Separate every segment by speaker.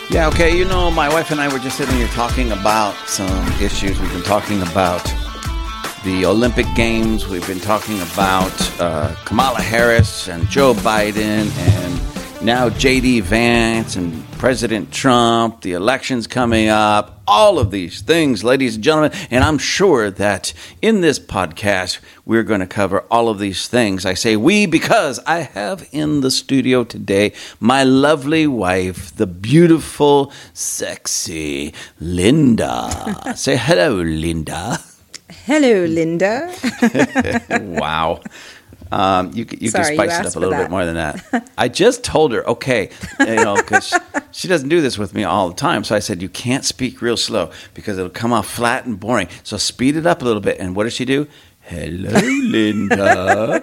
Speaker 1: Yeah, okay, my wife and I were just sitting here talking about some issues. We've been talking about the Olympic Games. We've been talking about Kamala Harris and Joe Biden and now J.D. Vance and President Trump, the elections coming up, all of these things, ladies and gentlemen. And I'm sure that in this podcast, we're going to cover all of these things. I say we because I have in the studio today my lovely wife, the beautiful, sexy Linda. Say hello, Linda.
Speaker 2: Hello, Linda.
Speaker 1: Wow. You could spice it up a little bit more than that. I just told her, okay, because she doesn't do this with me all the time. So I said, you can't speak real slow because it'll come off flat and boring. So speed it up a little bit. And what does she do? Hello, Linda.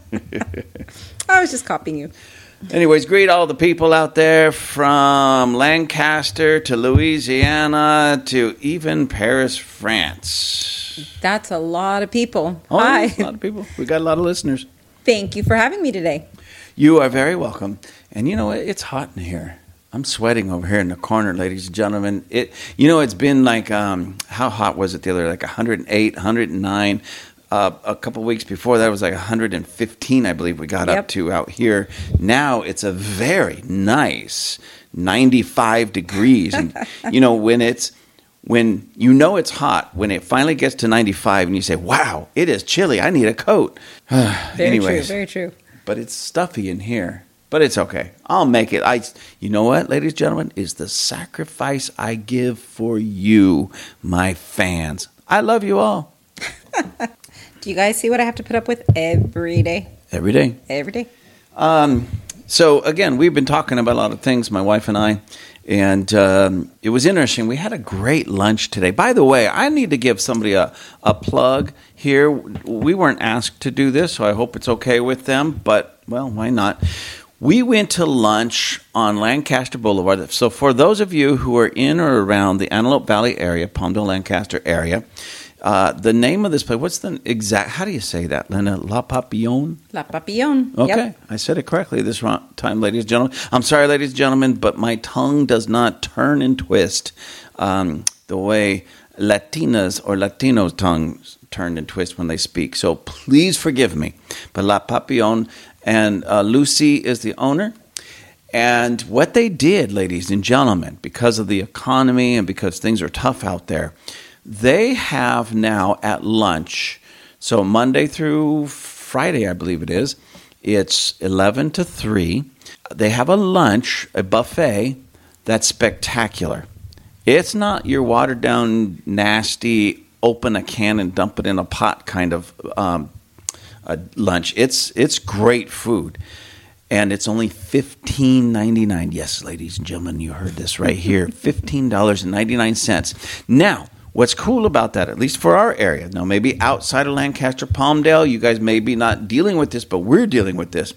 Speaker 2: I was just copying you.
Speaker 1: Anyways, greet all the people out there from Lancaster to Louisiana to even Paris, France.
Speaker 2: That's a lot of people.
Speaker 1: Oh,
Speaker 2: Hi.
Speaker 1: A lot of people. We got a lot of listeners.
Speaker 2: Thank you for having me today.
Speaker 1: You are very welcome. And you know what? It's hot in here. I'm sweating over here in the corner, ladies and gentlemen. It's been like, how hot was it the other day? Like 108, 109. A couple weeks before that was like 115, I believe we got up to out here. Now it's a very nice 95 degrees. And, when it's hot, when it finally gets to 95 and you say, wow, it is chilly, I need a coat.
Speaker 2: Very true.
Speaker 1: But it's stuffy in here. But it's okay. I'll make it. You know what, ladies and gentlemen, is the sacrifice I give for you, my fans. I love you all.
Speaker 2: Do you guys see what I have to put up with every day?
Speaker 1: Every day.
Speaker 2: Every day.
Speaker 1: So, again, we've been talking about a lot of things, my wife and I, and it was interesting. We had a great lunch today. By the way, I need to give somebody a plug here. We weren't asked to do this, so I hope it's okay with them, but, well, why not? We went to lunch on Lancaster Boulevard. So for those of you who are in or around the Antelope Valley area, Palmdale, Lancaster area, the name of this place, what's the exact, how do you say that, Linda? La Papillon?
Speaker 2: La Papillon.
Speaker 1: Okay,
Speaker 2: yep.
Speaker 1: I said it correctly this time, ladies and gentlemen. I'm sorry, ladies and gentlemen, but my tongue does not turn and twist the way Latinas or Latinos' tongues turn and twist when they speak. So please forgive me. But La Papillon, and Lucy is the owner. And what they did, ladies and gentlemen, because of the economy and because things are tough out there, they have now at lunch, so Monday through Friday, I believe it is, it's 11 to 3. They have a lunch, a buffet, that's spectacular. It's not your watered-down, nasty, open a can and dump it in a pot kind of lunch. It's great food. And it's only $15.99. Yes, ladies and gentlemen, you heard this right here. $15.99. Now, what's cool about that, at least for our area, now maybe outside of Lancaster, Palmdale, you guys may be not dealing with this, but we're dealing with this.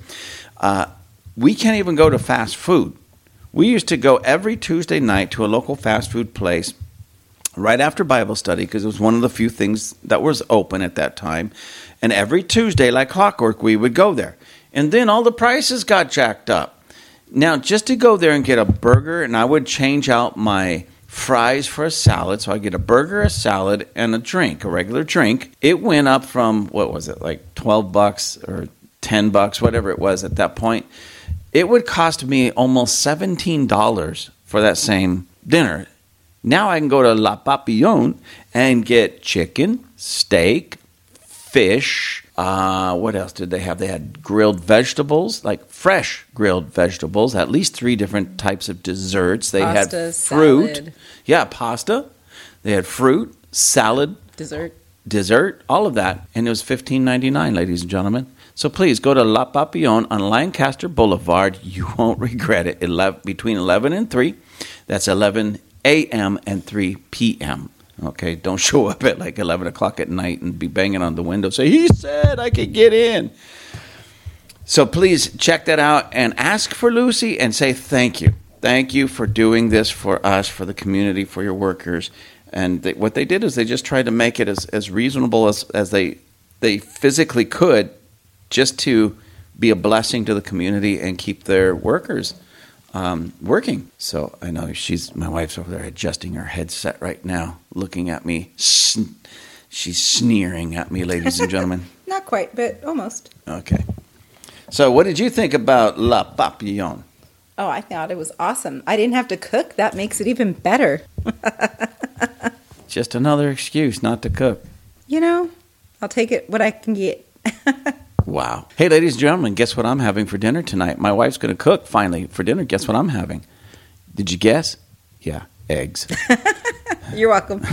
Speaker 1: We can't even go to fast food. We used to go every Tuesday night to a local fast food place right after Bible study because it was one of the few things that was open at that time. And every Tuesday, like clockwork, we would go there. And then all the prices got jacked up. Now, just to go there and get a burger, and I would change out my fries for a salad. So I get a burger, a salad, and a drink, a regular drink. It went up from, what was it, like $12 or $10, whatever it was at that point. It would cost me almost $17 for that same dinner. Now I can go to La Papillon and get chicken, steak, fish. What else did they have? They had grilled vegetables, like fresh grilled vegetables, at least 3 different types of desserts. They
Speaker 2: pasta,
Speaker 1: had fruit.
Speaker 2: Salad.
Speaker 1: Yeah, pasta. They had fruit, salad. Dessert, all of that. And it was $15.99, ladies and gentlemen. So please go to La Papillon on Lancaster Boulevard. You won't regret it. Between 11 and 3. That's 11 a.m. and 3 p.m. Okay, don't show up at like 11 o'clock at night and be banging on the window. Say, he said I could get in. So please check that out and ask for Lucy and say thank you. Thank you for doing this for us, for the community, for your workers. And what they did is they just tried to make it as reasonable as they physically could just to be a blessing to the community and keep their workers working. So I know my wife's over there adjusting her headset right now, looking at me. She's sneering at me, ladies and gentlemen.
Speaker 2: Not quite, but almost.
Speaker 1: Okay. So what did you think about La Papillon?
Speaker 2: Oh, I thought it was awesome. I didn't have to cook. That makes it even better.
Speaker 1: Just another excuse not to cook.
Speaker 2: I'll take it what I can get.
Speaker 1: Wow. Hey, ladies and gentlemen, guess what I'm having for dinner tonight? My wife's going to cook finally for dinner. Guess what I'm having? Did you guess? Yeah, eggs.
Speaker 2: You're welcome.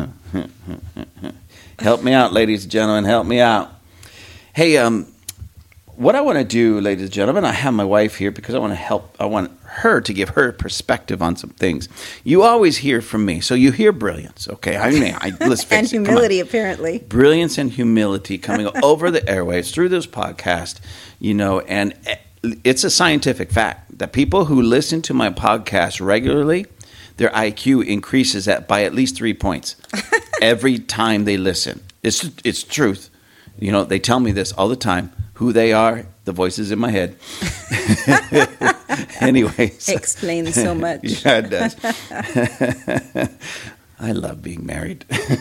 Speaker 1: Help me out, ladies and gentlemen. Help me out. Hey, what I want to do, ladies and gentlemen, I have my wife here because I want to help. I want her to give her perspective on some things. You always hear from me, so you hear brilliance, okay? Let's face
Speaker 2: and
Speaker 1: it.
Speaker 2: humility, apparently.
Speaker 1: Brilliance and humility coming over the airwaves through this podcast, and it's a scientific fact that people who listen to my podcast regularly, their IQ increases by at least 3 points every time they listen. It's truth. They tell me this all the time. Who they are, the voices in my head. Anyways.
Speaker 2: Explains so much.
Speaker 1: Yeah, it does. I love being married.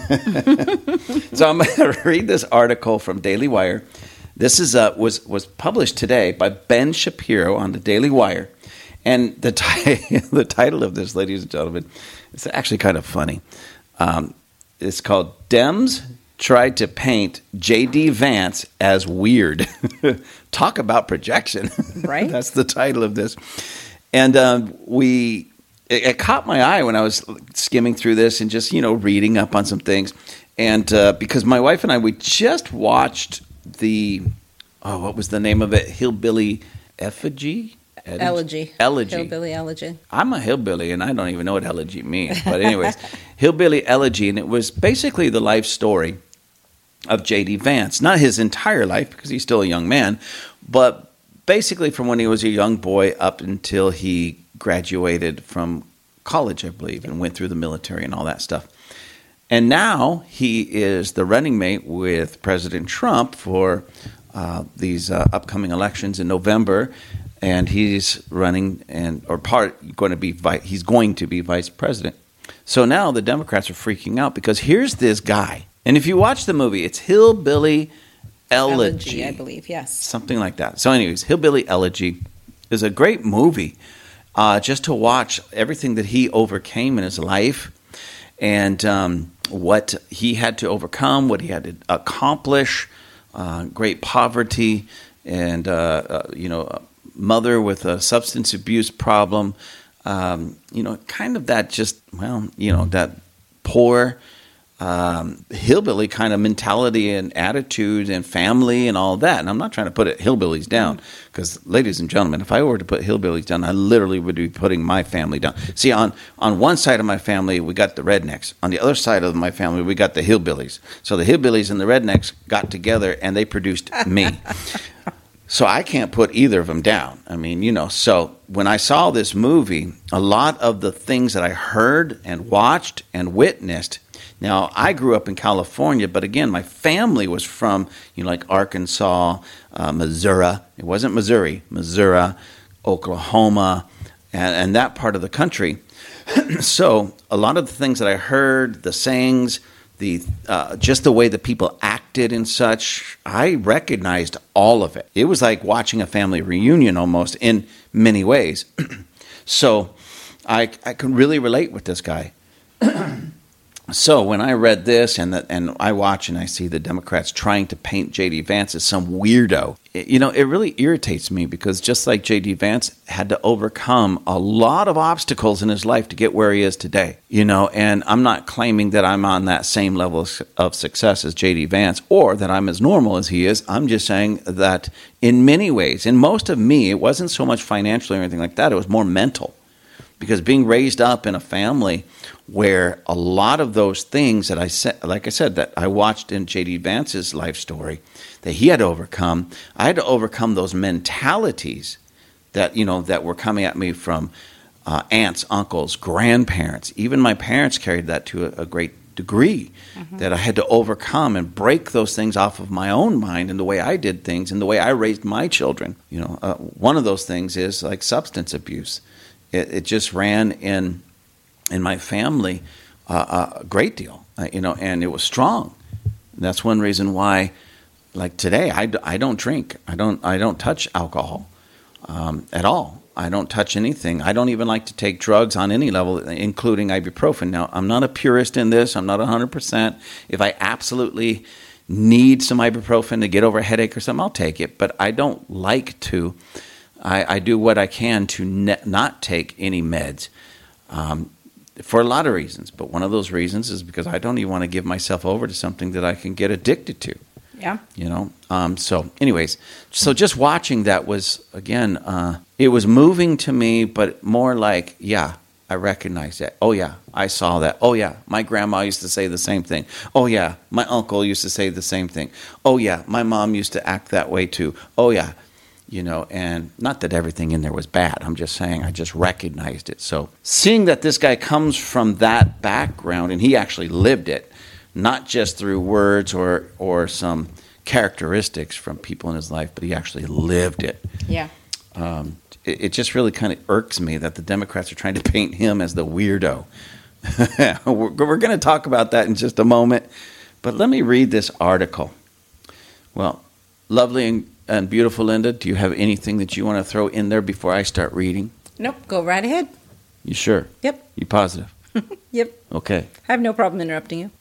Speaker 1: So I'm going to read this article from Daily Wire. This is was published today by Ben Shapiro on the Daily Wire. And the title of this, ladies and gentlemen, it's actually kind of funny. It's called Dems Tried to Paint J.D. Vance as Weird. Talk about projection.
Speaker 2: Right.
Speaker 1: That's the title of this. And it caught my eye when I was skimming through this and just, reading up on some things. And because my wife and I, we just watched what was the name of it? Hillbilly Effigy?
Speaker 2: Elegy. Hillbilly Elegy.
Speaker 1: I'm a hillbilly, and I don't even know what elegy means. But anyways, Hillbilly Elegy, and it was basically the life story of J.D. Vance. Not his entire life, because he's still a young man, but basically from when he was a young boy up until he graduated from college, I believe, and went through the military and all that stuff. And now he is the running mate with President Trump for these upcoming elections in November. And he's running he's going to be vice president. So now the Democrats are freaking out because here's this guy. And if you watch the movie, it's Hillbilly Elegy.
Speaker 2: I believe, yes.
Speaker 1: Something like that. So anyways, Hillbilly Elegy is a great movie just to watch everything that he overcame in his life and what he had to overcome, what he had to accomplish, great poverty and, mother with a substance abuse problem, kind of that that poor hillbilly kind of mentality and attitude and family and all that. And I'm not trying to put hillbillies down because, ladies and gentlemen, if I were to put hillbillies down, I literally would be putting my family down. See, on one side of my family, we got the rednecks. On the other side of my family, we got the hillbillies. So the hillbillies and the rednecks got together and they produced me. So I can't put either of them down. I mean, so when I saw this movie, a lot of the things that I heard and watched and witnessed, now I grew up in California, but again, my family was from, like Arkansas, Missouri. It wasn't Missouri, Oklahoma, and that part of the country. So a lot of the things that I heard, the sayings, just the way that people acted and such, I recognized all of it. It was like watching a family reunion almost in many ways. So I can really relate with this guy. So when I read this and I watch and I see the Democrats trying to paint J.D. Vance as some weirdo, it really irritates me because just like J.D. Vance had to overcome a lot of obstacles in his life to get where he is today, and I'm not claiming that I'm on that same level of success as J.D. Vance or that I'm as normal as he is. I'm just saying that in many ways, in most of me, it wasn't so much financially or anything like that. It was more mental. Because being raised up in a family where a lot of those things that that I watched in J.D. Vance's life story that he had to overcome, I had to overcome those mentalities that that were coming at me from aunts, uncles, grandparents. Even my parents carried that to a great degree, that I had to overcome and break those things off of my own mind and the way I did things and the way I raised my children. One of those things is like substance abuse. It just ran in my family a great deal, and it was strong. That's one reason why, like today, I don't drink. I don't touch alcohol at all. I don't touch anything. I don't even like to take drugs on any level, including ibuprofen. Now, I'm not a purist in this. I'm not 100%. If I absolutely need some ibuprofen to get over a headache or something, I'll take it. But I don't like to. I do what I can to not take any meds for a lot of reasons. But one of those reasons is because I don't even want to give myself over to something that I can get addicted to.
Speaker 2: Yeah.
Speaker 1: So anyways, so just watching that was, again, it was moving to me, but more like, yeah, I recognize that. Oh, yeah, I saw that. Oh, yeah, my grandma used to say the same thing. Oh, yeah, my uncle used to say the same thing. Oh, yeah, my mom used to act that way too. Oh, yeah, and not that everything in there was bad. I'm just saying I just recognized it. So seeing that this guy comes from that background and he actually lived it, not just through words or some characteristics from people in his life, but he actually lived it.
Speaker 2: Yeah.
Speaker 1: It just really kind of irks me that the Democrats are trying to paint him as the weirdo. We're going to talk about that in just a moment. But let me read this article. Well, lovely and beautiful Linda, do you have anything that you want to throw in there before I start reading?
Speaker 2: Nope. Go right ahead.
Speaker 1: You sure?
Speaker 2: Yep.
Speaker 1: You positive?
Speaker 2: Yep.
Speaker 1: Okay.
Speaker 2: I have no problem interrupting you.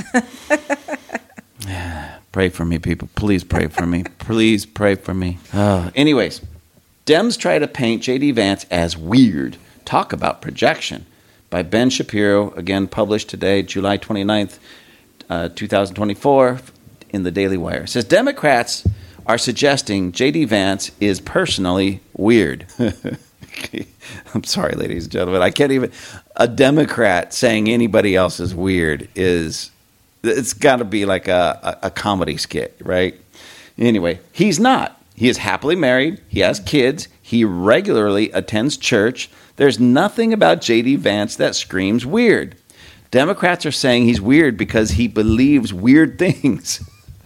Speaker 1: Pray for me, people. Please pray for me. Please pray for me. Anyways, Dems try to paint J.D. Vance as weird. Talk about projection. By Ben Shapiro, again published today, July 29th, 2024, in the Daily Wire. It says, Democrats are suggesting J.D. Vance is personally weird. I'm sorry, ladies and gentlemen. I can't even... A Democrat saying anybody else is weird is... It's got to be like a comedy skit, right? Anyway, he's not. He is happily married. He has kids. He regularly attends church. There's nothing about J.D. Vance that screams weird. Democrats are saying he's weird because he believes weird things.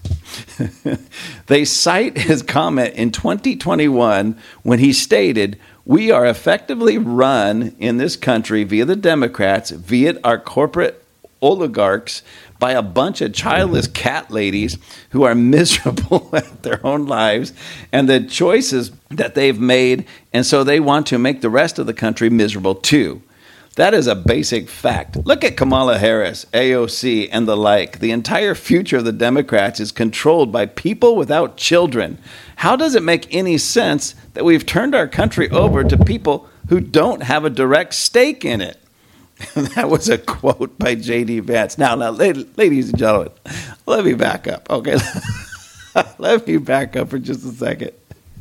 Speaker 1: They cite his comment in 2021 when he stated, "We are effectively run in this country via the Democrats, via our corporate oligarchs, by a bunch of childless cat ladies who are miserable at their own lives and the choices that they've made, and so they want to make the rest of the country miserable too." That is a basic fact. Look at Kamala Harris, AOC, and the like. The entire future of the Democrats is controlled by people without children. How does it make any sense that we've turned our country over to people who don't have a direct stake in it? That was a quote by J.D. Vance. Now, ladies and gentlemen, let me back up, okay? Let me back up for just a second.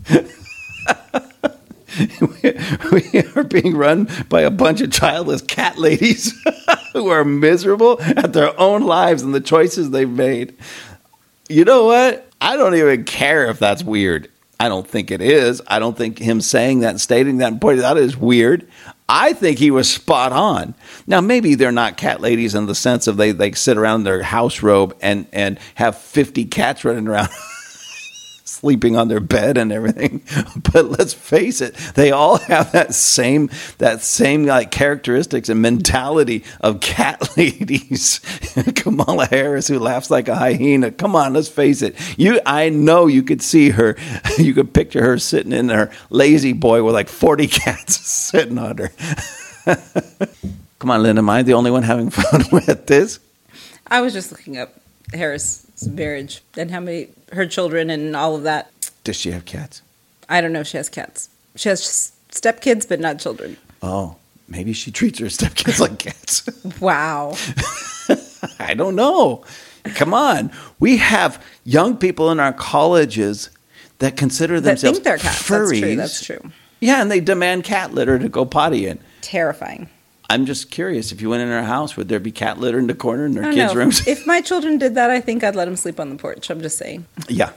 Speaker 1: We are being run by a bunch of childless cat ladies who are miserable at their own lives and the choices they've made. You know what? I don't even care if that's weird. I don't think it is. I don't think him saying that and stating that and pointing it out is weird. I think he was spot on. Now, maybe they're not cat ladies in the sense of they sit around in their house robe and have 50 cats running around sleeping on their bed and everything. But let's face it, they all have that same like characteristics and mentality of cat ladies. Kamala Harris, who laughs like a hyena. Come on, let's face it. I know you could see her. You could picture her sitting in her lazy boy with like 40 cats sitting on her. Come on, Linda, am I the only one having fun with this?
Speaker 2: I was just looking up Harris' marriage and how many her children and all of that.
Speaker 1: Does she have cats?
Speaker 2: I don't know if she has cats. She has stepkids, but not children.
Speaker 1: Oh, maybe she treats her stepkids like cats.
Speaker 2: Wow.
Speaker 1: I don't know. Come on. We have young people in our colleges that consider themselves
Speaker 2: think they're cats.
Speaker 1: furries.
Speaker 2: That's true.
Speaker 1: Yeah, and they demand cat litter to go potty in.
Speaker 2: Terrifying.
Speaker 1: I'm just curious, if you went in our house, would there be cat litter in the corner in their
Speaker 2: I
Speaker 1: kids'
Speaker 2: know.
Speaker 1: rooms?
Speaker 2: If my children did that, I think I'd let them sleep on the porch. I'm just saying.
Speaker 1: Yeah.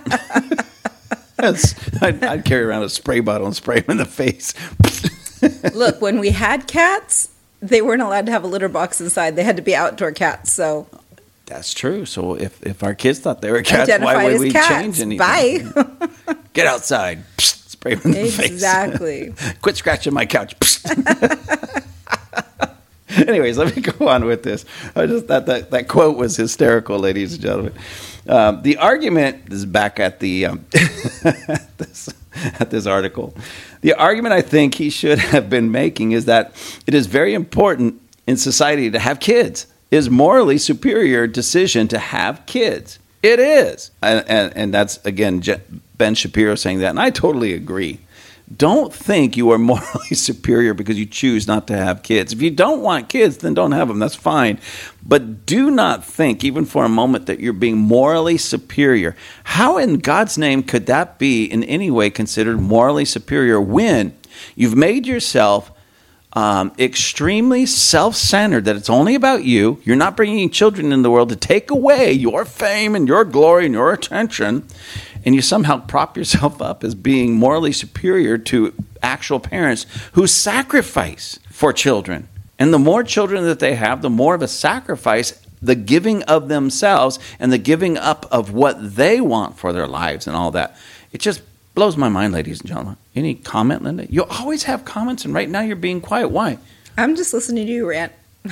Speaker 1: I'd carry around a spray bottle and spray them in the face.
Speaker 2: Look, when we had cats, they weren't allowed to have a litter box inside. They had to be outdoor cats. So
Speaker 1: That's true. So if our kids thought they were cats,
Speaker 2: identified
Speaker 1: why would
Speaker 2: as
Speaker 1: we
Speaker 2: cats.
Speaker 1: change anything?
Speaker 2: Bye.
Speaker 1: Get outside. Psst, spray him in the face.
Speaker 2: Exactly.
Speaker 1: Quit scratching my couch. Anyways, let me go on with this. I just thought that quote was hysterical, ladies and gentlemen. The argument this is back at the at this article. The argument I think he should have been making is that it is very important in society to have kids. It is morally superior decision to have kids. It is, and that's again Ben Shapiro saying that, and I totally agree. Don't think you are morally superior because you choose not to have kids. If you don't want kids, then don't have them. That's fine. But do not think, even for a moment, that you're being morally superior. How in God's name could that be in any way considered morally superior when you've made yourself extremely self-centered, that it's only about you? You're not bringing children in the world to take away your fame and your glory and your attention. And you somehow prop yourself up as being morally superior to actual parents who sacrifice for children. And the more children that they have, the more of a sacrifice, the giving of themselves and the giving up of what they want for their lives and all that. It just blows my mind, ladies and gentlemen. Any comment, Linda? You always have comments, and right now you're being quiet. Why?
Speaker 2: I'm just listening to you rant.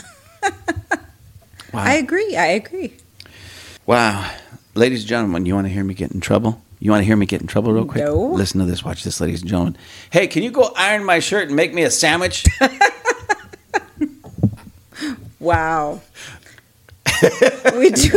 Speaker 1: Wow.
Speaker 2: I agree.
Speaker 1: Wow. Ladies and gentlemen, you want to hear me get in trouble? You want to hear me get in trouble real quick?
Speaker 2: No.
Speaker 1: Listen to this. Watch this, ladies and gentlemen. Hey, can you go iron my shirt and make me a sandwich?
Speaker 2: Wow. We do.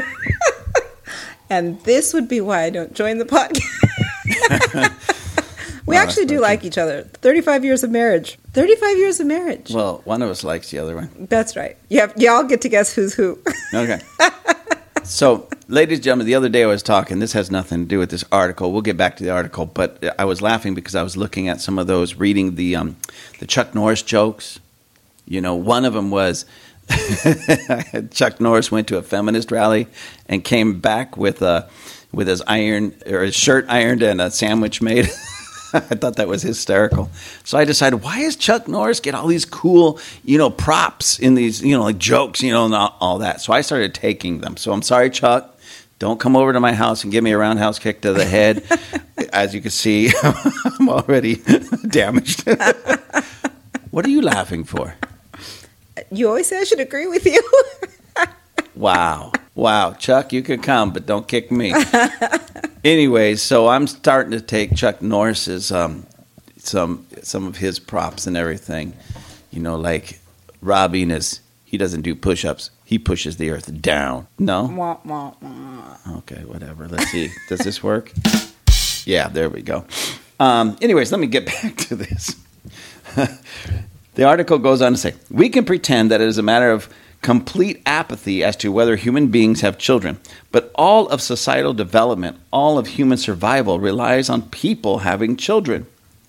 Speaker 2: And this would be why I don't join the podcast. We actually do like each other. 35 years of marriage. 35 years of marriage.
Speaker 1: Well, one of us likes the other one.
Speaker 2: That's right. Y'all get to guess who's who.
Speaker 1: Okay. So, ladies and gentlemen, the other day I was talking, this has nothing to do with this article. We'll get back to the article, but I was laughing because I was looking at some of those, reading the Chuck Norris jokes. You know, one of them was Chuck Norris went to a feminist rally and came back with his shirt ironed and a sandwich made. I thought that was hysterical. So I decided, why does Chuck Norris get all these cool, props in these, like jokes, and all that? So I started taking them. So I'm sorry, Chuck. Don't come over to my house and give me a roundhouse kick to the head. As you can see, I'm already damaged. What are you laughing for?
Speaker 2: You always say I should agree with you.
Speaker 1: Wow. Chuck, you can come, but don't kick me. Anyways, so I'm starting to take Chuck Norris's some of his props and everything. Like Robbing he doesn't do push-ups. He pushes the earth down. No?
Speaker 2: Wah, wah, wah.
Speaker 1: Okay, whatever. Let's see. Does this work? Yeah, there we go. Anyways, let me get back to this. The article goes on to say, we can pretend that it is a matter of complete apathy as to whether human beings have children, but all of societal development, all of human survival relies on people having children.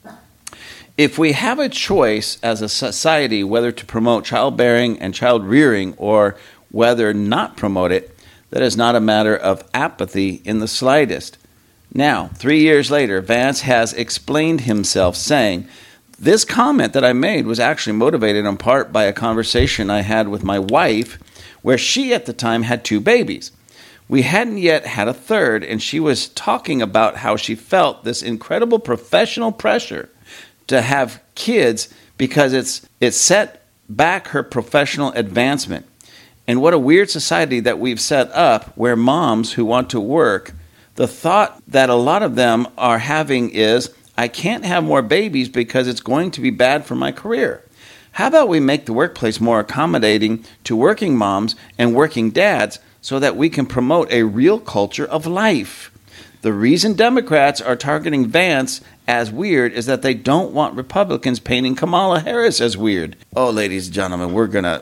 Speaker 1: If we have a choice as a society whether to promote childbearing and child rearing or whether not promote it, that is not a matter of apathy in the slightest. Now, 3 years later, Vance has explained himself, saying, this comment that I made was actually motivated in part by a conversation I had with my wife, where she at the time had 2 babies. We hadn't yet had a third, and she was talking about how she felt this incredible professional pressure to have kids because it set back her professional advancement. And what a weird society that we've set up where moms who want to work, the thought that a lot of them are having is, I can't have more babies because it's going to be bad for my career. How about we make the workplace more accommodating to working moms and working dads so that we can promote a real culture of life? The reason Democrats are targeting Vance as weird is that they don't want Republicans painting Kamala Harris as weird. Oh, ladies and gentlemen,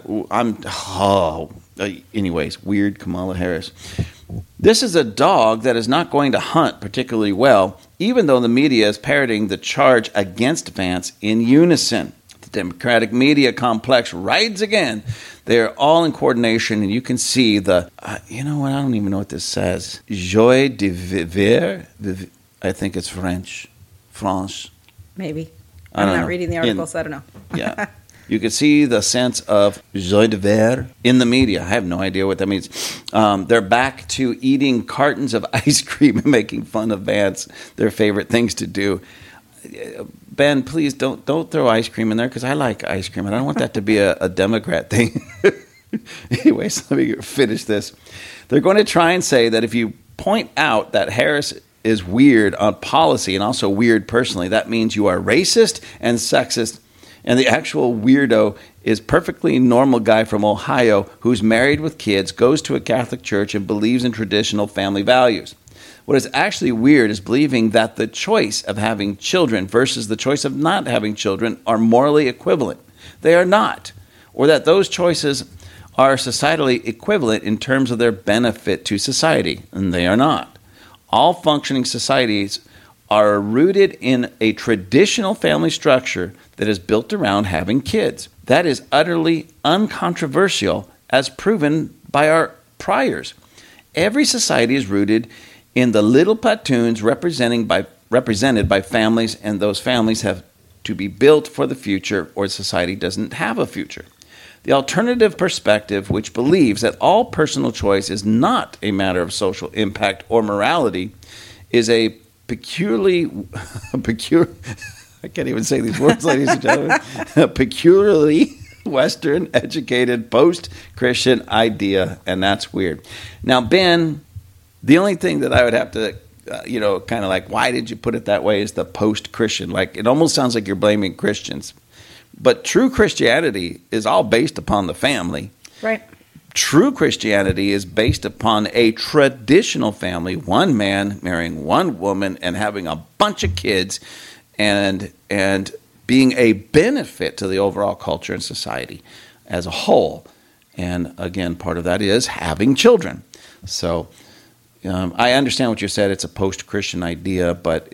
Speaker 1: anyways, weird Kamala Harris. This is a dog that is not going to hunt particularly well, even though the media is parroting the charge against Vance in unison. The Democratic media complex rides again. They are all in coordination, and you can see the, you know what, I don't even know what this says. Joie de vivre, I think it's French.
Speaker 2: Maybe. I'm not reading the article, so I don't know.
Speaker 1: Yeah. You can see the sense of joie de vivre in the media. I have no idea what that means. They're back to eating cartons of ice cream and making fun of Vance, their favorite things to do. Ben, please don't throw ice cream in there because I like ice cream and I don't want that to be a Democrat thing. Anyways, let me finish this. They're going to try and say that if you point out that Harris is weird on policy and also weird personally, that means you are racist and sexist, and the actual weirdo is perfectly normal guy from Ohio who's married with kids, goes to a Catholic church, and believes in traditional family values. What is actually weird is believing that the choice of having children versus the choice of not having children are morally equivalent. They are not. Or that those choices are societally equivalent in terms of their benefit to society, and they are not. All functioning societies are rooted in a traditional family structure that is built around having kids. That is utterly uncontroversial, as proven by our priors. Every society is rooted in the little platoons represented by families, and those families have to be built for the future, or society doesn't have a future. The alternative perspective, which believes that all personal choice is not a matter of social impact or morality, is a I can't even say these words, ladies and gentlemen, a peculiarly Western-educated, post-Christian idea, and that's weird. Now, Ben, the only thing that I would have to, kind of like, why did you put it that way, is the post-Christian. Like, it almost sounds like you're blaming Christians. But true Christianity is all based upon the family.
Speaker 2: Right.
Speaker 1: True Christianity is based upon a traditional family, one man marrying one woman and having a bunch of kids and being a benefit to the overall culture and society as a whole. And again, part of that is having children. So I understand what you said. It's a post-Christian idea, but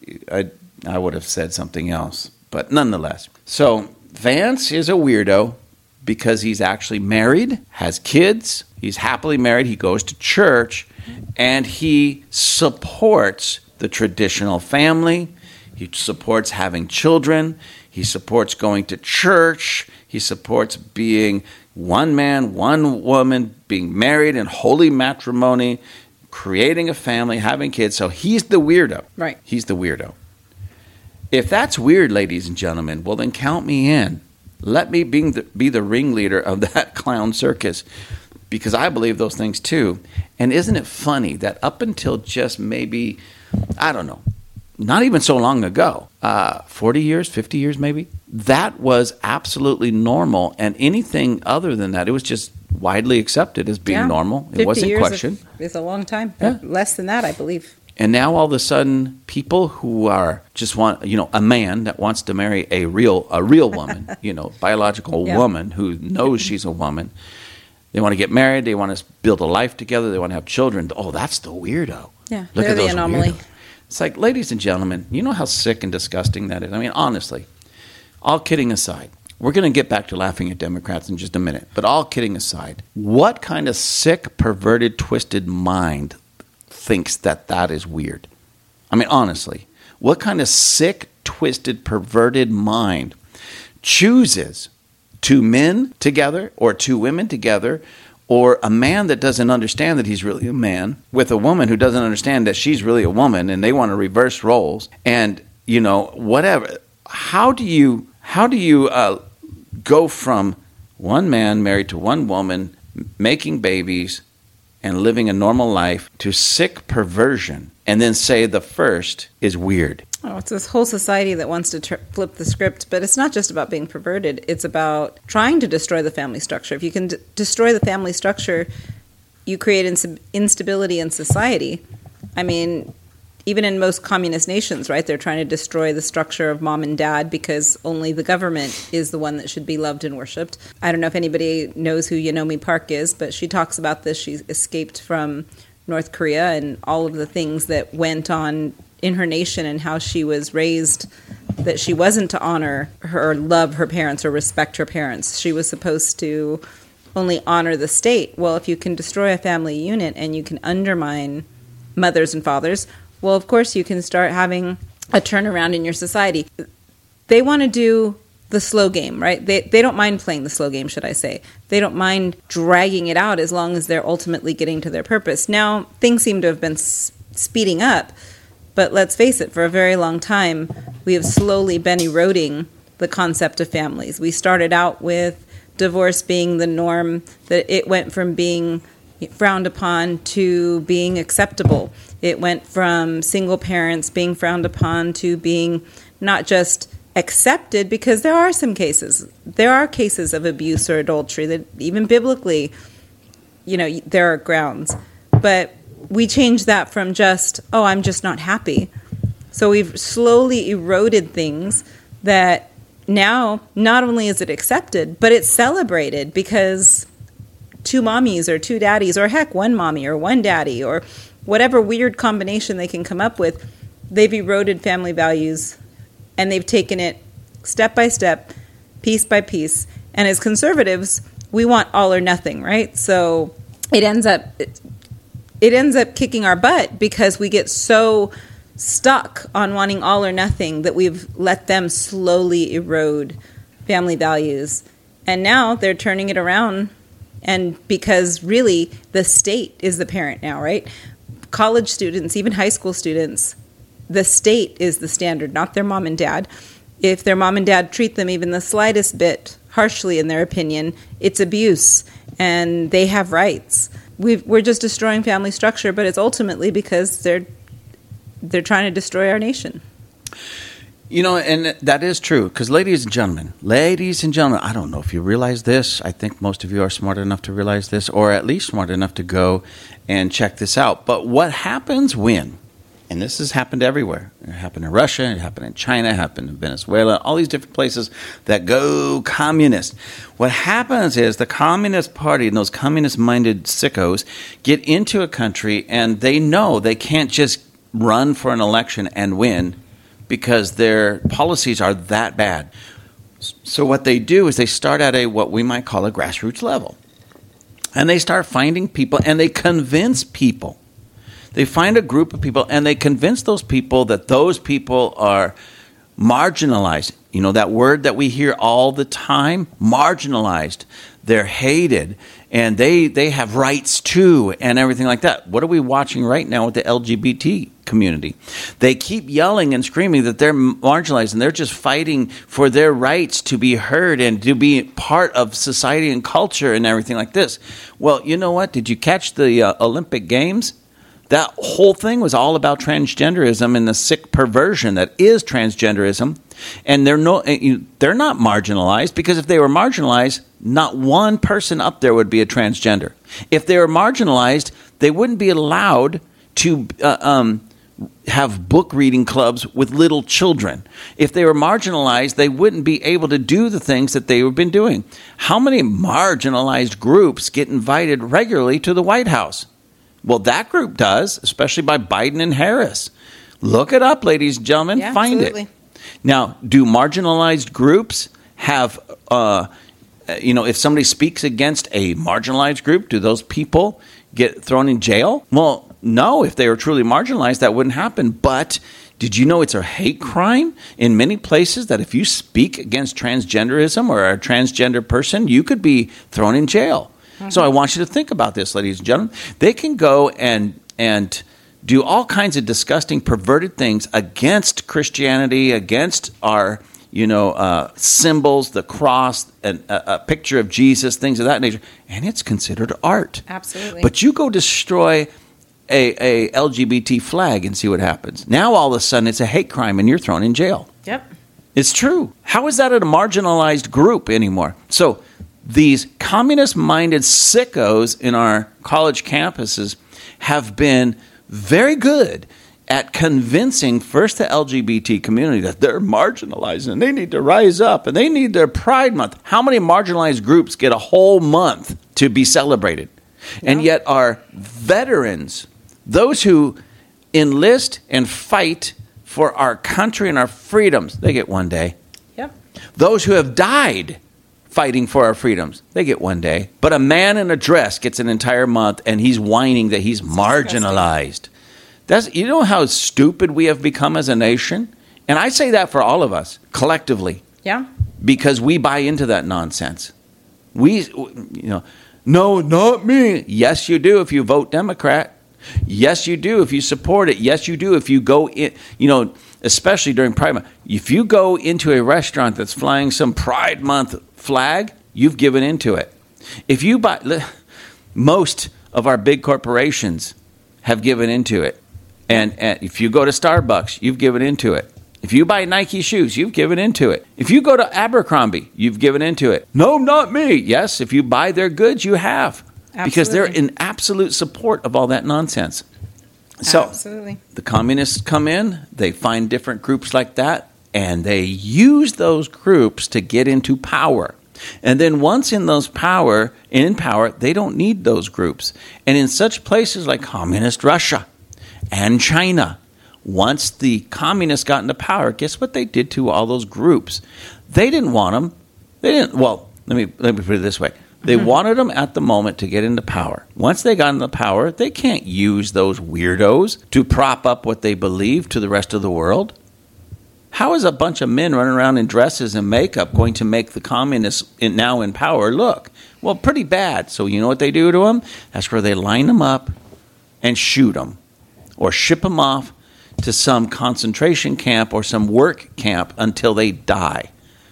Speaker 1: I would have said something else. But nonetheless. So Vance is a weirdo because he's actually married, has kids, he's happily married, he goes to church, and he supports the traditional family. He supports having children. He supports going to church. He supports being one man, one woman, being married in holy matrimony, creating a family, having kids. So he's the weirdo.
Speaker 2: Right.
Speaker 1: He's the weirdo. If that's weird, ladies and gentlemen, well, then count me in. Let me be the ringleader of that clown circus, because I believe those things too. And isn't it funny that up until just maybe, I don't know, not even so long ago, 40 years, 50 years maybe, that was absolutely normal. And anything other than that, it was just widely accepted as being normal. It wasn't questioned.
Speaker 2: It's a long time.
Speaker 1: Yeah.
Speaker 2: Less than that, I believe.
Speaker 1: And now all of a sudden, people who are just want, a man that wants to marry a real woman, biological woman who knows she's a woman. They want to get married. They want to build a life together. They want to have children. Oh, that's the weirdo.
Speaker 2: Yeah,
Speaker 1: Look
Speaker 2: they're
Speaker 1: at
Speaker 2: the
Speaker 1: those
Speaker 2: anomaly.
Speaker 1: weirdos. It's like, ladies and gentlemen, you know how sick and disgusting that is? I mean, honestly, all kidding aside, we're going to get back to laughing at Democrats in just a minute, but all kidding aside, what kind of sick, perverted, twisted mind thinks that is weird? I mean, honestly, what kind of sick, twisted, perverted mind chooses two men together or two women together, or a man that doesn't understand that he's really a man with a woman who doesn't understand that she's really a woman, and they want to reverse roles and, whatever. How do you go from one man married to one woman, making babies and living a normal life, to sick perversion, and then say the first is weird?
Speaker 2: Oh, it's this whole society that wants to flip the script, but it's not just about being perverted. It's about trying to destroy the family structure. If you can destroy the family structure, you create instability in society. I mean, even in most communist nations, right, they're trying to destroy the structure of mom and dad because only the government is the one that should be loved and worshipped. I don't know if anybody knows who Yeonmi Park is, but she talks about this. She escaped from North Korea and all of the things that went on in her nation and how she was raised, that she wasn't to honor her, or love her parents, or respect her parents. She was supposed to only honor the state. Well, if you can destroy a family unit and you can undermine mothers and fathers, well, of course you can start having a turnaround in your society. They want to do the slow game, right? They don't mind playing the slow game, should I say. They don't mind dragging it out as long as they're ultimately getting to their purpose. Now, things seem to have been speeding up, But let's face it, for a very long time, we have slowly been eroding the concept of families. We started out with divorce being the norm, that it went from being frowned upon to being acceptable. It went from single parents being frowned upon to being not just accepted, because there are some cases. There are cases of abuse or adultery that even biblically, there are grounds. But we changed that from just, I'm just not happy. So we've slowly eroded things that now not only is it accepted, but it's celebrated, because two mommies or two daddies, or heck, one mommy or one daddy, or whatever weird combination they can come up with, they've eroded family values, and they've taken it step by step, piece by piece. And as conservatives, we want all or nothing, right? So it ends up kicking our butt, because we get so stuck on wanting all or nothing that we've let them slowly erode family values. And now they're turning it around, and because really the state is the parent now, right? College students, even high school students, the state is the standard, not their mom and dad. If their mom and dad treat them even the slightest bit harshly in their opinion, it's abuse, and they have rights. We're just destroying family structure, but it's ultimately because they're trying to destroy our nation.
Speaker 1: And that is true, because ladies and gentlemen, I don't know if you realize this. I think most of you are smart enough to realize this, or at least smart enough to go and check this out. But what happens when, and this has happened everywhere. It happened in Russia, it happened in China, it happened in Venezuela, all these different places that go communist. What happens is the Communist Party and those communist-minded sickos get into a country, and they know they can't just run for an election and win, because their policies are that bad. So what they do is they start at what we might call a grassroots level. And they start finding people, and they convince people. They find a group of people, and they convince those people that those people are marginalized. That word that we hear all the time, marginalized. They're hated, and they have rights too, and everything like that. What are we watching right now with the LGBT community? They keep yelling and screaming that they're marginalized, and they're just fighting for their rights to be heard and to be part of society and culture and everything like this. Well, you know what? Did you catch the Olympic Games? That whole thing was all about transgenderism and the sick perversion that is transgenderism. And they're not marginalized, because if they were marginalized, not one person up there would be a transgender. If they were marginalized, they wouldn't be allowed to have book reading clubs with little children. If they were marginalized, they wouldn't be able to do the things that they have been doing. How many marginalized groups get invited regularly to the White House? Well, that group does, especially by Biden and Harris. Look it up, ladies and gentlemen.
Speaker 2: Yeah,
Speaker 1: find
Speaker 2: absolutely.
Speaker 1: it. Now, do marginalized groups have, if somebody speaks against a marginalized group, do those people get thrown in jail? Well, no. If they were truly marginalized, that wouldn't happen. But did you know it's a hate crime in many places, that if you speak against transgenderism or a transgender person, you could be thrown in jail? Mm-hmm. So I want you to think about this, ladies and gentlemen. They can go and do all kinds of disgusting, perverted things against Christianity, against our, symbols, the cross, a picture of Jesus, things of that nature, and it's considered art.
Speaker 2: Absolutely.
Speaker 1: But you go destroy a LGBT flag and see what happens. Now all of a sudden it's a hate crime and you're thrown in jail.
Speaker 2: Yep.
Speaker 1: It's true. How is that a marginalized group anymore? So these communist-minded sickos in our college campuses have been very good at convincing first the LGBT community that they're marginalized and they need to rise up and they need their Pride Month. How many marginalized groups get a whole month to be celebrated? Yeah. And yet our veterans, those who enlist and fight for our country and our freedoms, they get one day.
Speaker 2: Yep.
Speaker 1: Those who have died fighting for our freedoms, they get one day. But a man in a dress gets an entire month, and he's whining that he's marginalized. You know how stupid we have become as a nation? And I say that for all of us, collectively.
Speaker 2: Yeah.
Speaker 1: Because we buy into that nonsense. No, not me. Yes, you do if you vote Democrat. Yes, you do if you support it. Yes, you do if you go in, especially during Pride Month. If you go into a restaurant that's flying some Pride Month flag, you've given into it. If you buy, most of our big corporations have given into it. And if you go to Starbucks, you've given into it. If you buy Nike shoes, you've given into it. If you go to Abercrombie, you've given into it. No, not me. Yes, if you buy their goods, you have. Absolutely. Because they're in absolute support of all that nonsense. So Absolutely. The communists come in, they find different groups like that, and they use those groups to get into power. And then once in power, they don't need those groups. And in such places like communist Russia and China, once the communists got into power, guess what they did to all those groups? They didn't want them. Let me put it this way. They wanted them at the moment to get into power. Once they got into power, they can't use those weirdos to prop up what they believe to the rest of the world. How is a bunch of men running around in dresses and makeup going to make the communists now in power look? Well, pretty bad. So you know what they do to them? That's where they line them up and shoot them or ship them off to some concentration camp or some work camp until they die.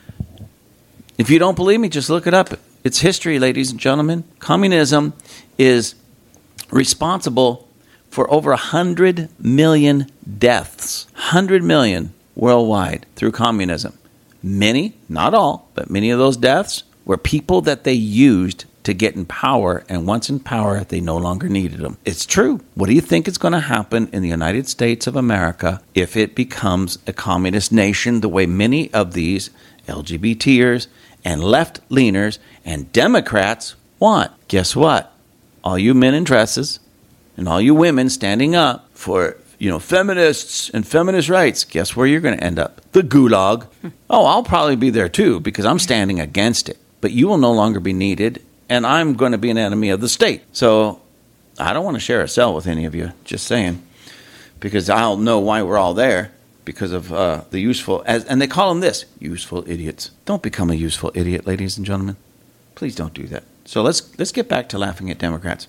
Speaker 1: If you don't believe me, just look it up. It's history, ladies and gentlemen. Communism is responsible for over 100 million deaths. 100 million worldwide through communism. Many, not all, but many of those deaths were people that they used to get in power, and once in power, they no longer needed them. It's true. What do you think is going to happen in the United States of America if it becomes a communist nation the way many of these LGBTers and left-leaners and Democrats want? Guess what? All you men in dresses and all you women standing up for, feminists and feminist rights, guess where you're going to end up? The gulag. Oh, I'll probably be there too because I'm standing against it. But you will no longer be needed, and I'm going to be an enemy of the state. So I don't want to share a cell with any of you, just saying, because I'll know why we're all there. Because of the useful, and they call them this, useful idiots. Don't become a useful idiot, ladies and gentlemen. Please don't do that. So let's get back to laughing at Democrats.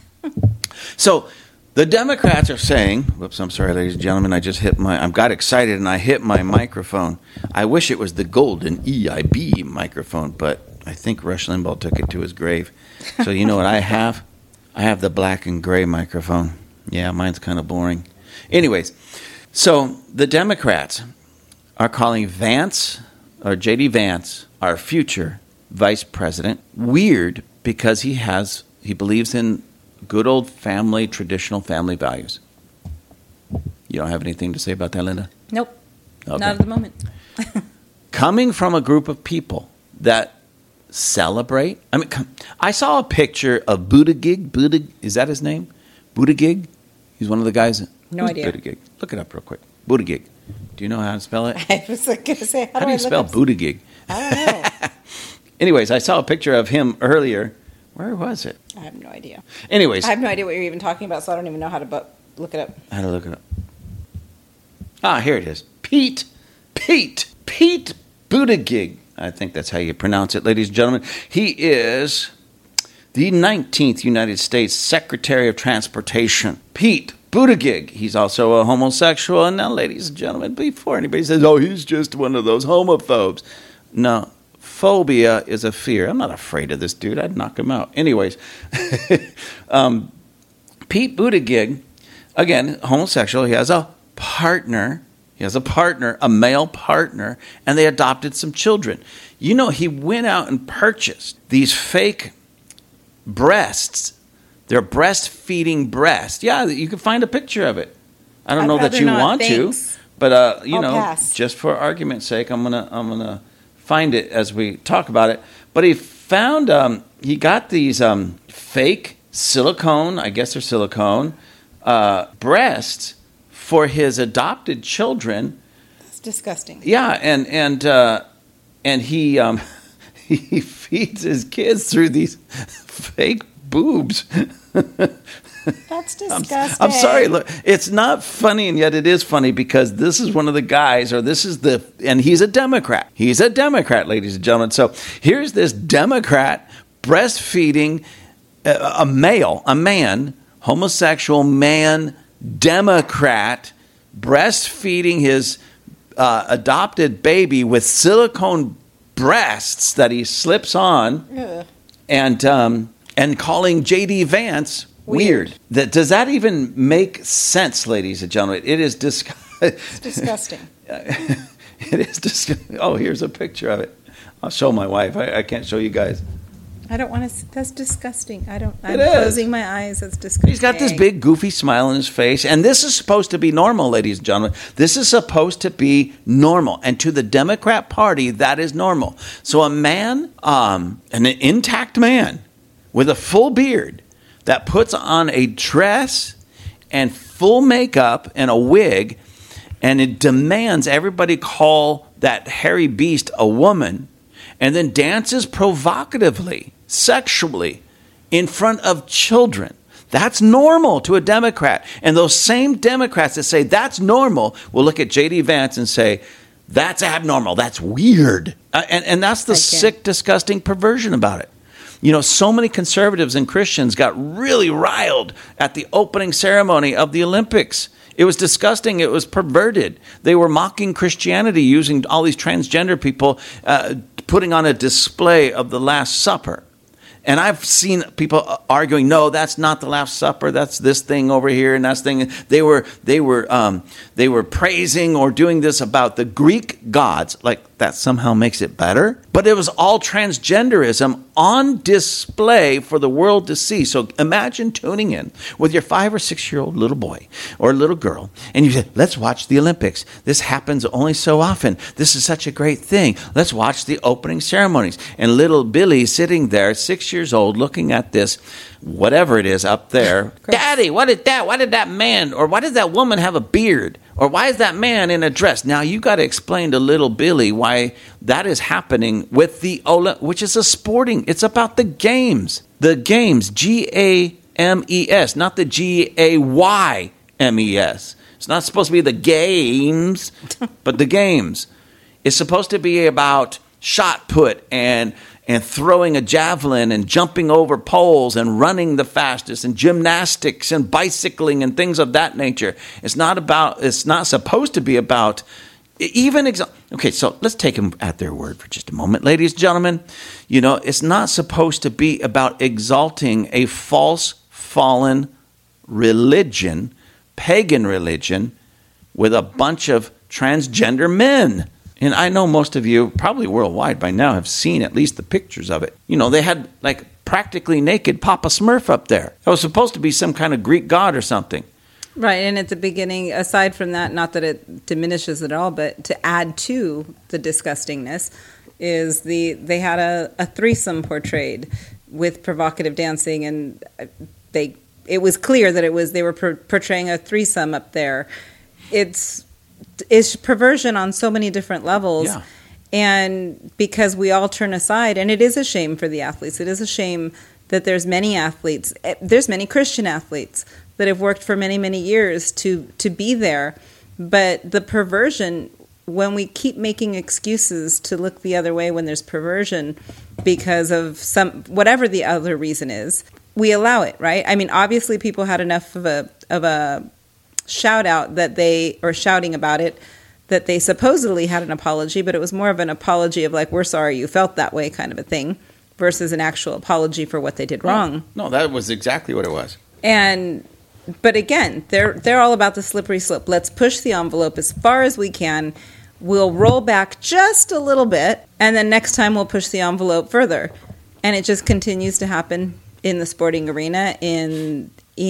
Speaker 1: So the Democrats are saying, whoops, I'm sorry, ladies and gentlemen, I got excited and I hit my microphone. I wish it was the golden EIB microphone, but I think Rush Limbaugh took it to his grave. So you know what I have? I have the black and gray microphone. Yeah, mine's kind of boring. Anyways. So the Democrats are calling Vance, or J.D. Vance, our future vice president, weird because he believes in good old traditional family values. You don't have anything to say about that, Linda?
Speaker 2: Nope. Okay. Not at the moment.
Speaker 1: Coming from a group of people that celebrate. I saw a picture of Buttigieg. Is that his name? Buttigieg? He's one of the guys.
Speaker 2: No idea.
Speaker 1: Buttigieg. Look it up real quick. Buttigieg. Do you know how to spell it?
Speaker 2: I was going to say,
Speaker 1: how do you spell Buttigieg?
Speaker 2: I don't know.
Speaker 1: Anyways, I saw a picture of him earlier. Where was it?
Speaker 2: I have no idea.
Speaker 1: Anyways.
Speaker 2: I have no idea what you're even talking about, so I don't even know how to look it up.
Speaker 1: How to look it up. Here it is. Pete Buttigieg. I think that's how you pronounce it, ladies and gentlemen. He is the 19th United States Secretary of Transportation. Pete Buttigieg. He's also a homosexual. And now, ladies and gentlemen, before anybody says, oh, he's just one of those homophobes. No, phobia is a fear. I'm not afraid of this dude. I'd knock him out. Anyways, Pete Buttigieg, again, homosexual. He has a partner. A male partner, and they adopted some children. He went out and purchased these fake breasts. They're breastfeeding breasts. Yeah, you can find a picture of it. I don't know that you want to, but just for argument's sake, I'm gonna find it as we talk about it. But he found he got these fake silicone, I guess they're silicone, breasts for his adopted children.
Speaker 2: That's disgusting.
Speaker 1: Yeah, and he he feeds his kids through these fake boobs.
Speaker 2: That's disgusting.
Speaker 1: I'm sorry. Look, it's not funny, and yet it is funny because this is one of the guys, and he's a Democrat. He's a Democrat, ladies and gentlemen. So here's this Democrat breastfeeding a man, homosexual man Democrat breastfeeding his adopted baby with silicone breasts that he slips on, and calling J.D. Vance weird. Does that even make sense, ladies and gentlemen? It is
Speaker 2: It's disgusting.
Speaker 1: It is disgusting. Oh, here's a picture of it. I'll show my wife. I can't show you guys.
Speaker 2: I don't want to. That's disgusting. I'm
Speaker 1: It is.
Speaker 2: closing my eyes. That's disgusting.
Speaker 1: He's got this big, goofy smile on his face. And this is supposed to be normal, ladies and gentlemen. This is supposed to be normal. And to the Democrat Party, that is normal. So a man, an intact man with a full beard that puts on a dress and full makeup and a wig, and it demands everybody call that hairy beast a woman, and then dances provocatively, sexually, in front of children. That's normal to a Democrat. And those same Democrats that say that's normal will look at J.D. Vance and say, that's abnormal, that's weird. And that's the sick, disgusting perversion about it. You know, so many conservatives and Christians got really riled at the opening ceremony of the Olympics. It was disgusting. It was perverted. They were mocking Christianity using all these transgender people putting on a display of the Last Supper. And I've seen people arguing, no, that's not the Last Supper. That's this thing over here and that thing. They were praising or doing this about the Greek gods, like that somehow makes it better. But it was all transgenderism on display for the world to see. So imagine tuning in with your 5 or 6 year old little boy or little girl, and you say, let's watch the Olympics. This happens only so often. This is such a great thing. Let's watch the opening ceremonies. And little Billy sitting there, 6 years old, looking at this, whatever it is up there. Daddy, what is that? Why did that man, or why does that woman have a beard? Or why is that man in a dress? Now, you got to explain to little Billy why that is happening with the which is a sporting. It's about the games. The games, Games, not the Gaymes. It's not supposed to be the games, but the games. It's supposed to be about shot put and throwing a javelin and jumping over poles and running the fastest and gymnastics and bicycling and things of that nature. It's not supposed to be about okay, so let's take them at their word for just a moment. Ladies and gentlemen, you know, it's not supposed to be about exalting a false, fallen religion, pagan religion, with a bunch of transgender men. And I know most of you, probably worldwide by now, have seen at least the pictures of it. You know, they had like practically naked Papa Smurf up there. That was supposed to be some kind of Greek god or something.
Speaker 2: Right, and at the beginning, aside from that, not that it diminishes at all, but to add to the disgustingness, is they had a threesome portrayed with provocative dancing, and it was clear that they were portraying a threesome up there. It's perversion on so many different levels.
Speaker 1: Yeah.
Speaker 2: And because we all turn aside, and it is a shame for the athletes. It is a shame that there's many athletes. There's many Christian athletes that have worked for many, many years to be there. But the perversion, when we keep making excuses to look the other way when there's perversion because of whatever the other reason is, we allow it, right? I mean, obviously people had enough of a shout out or shouting about it, that they supposedly had an apology, but it was more of an apology of like, we're sorry you felt that way kind of a thing, versus an actual apology for what they did wrong.
Speaker 1: No, that was exactly what it was.
Speaker 2: But again, they're all about the slippery slope. Let's push the envelope as far as we can. We'll roll back just a little bit, and then next time we'll push the envelope further. And it just continues to happen in the sporting arena, in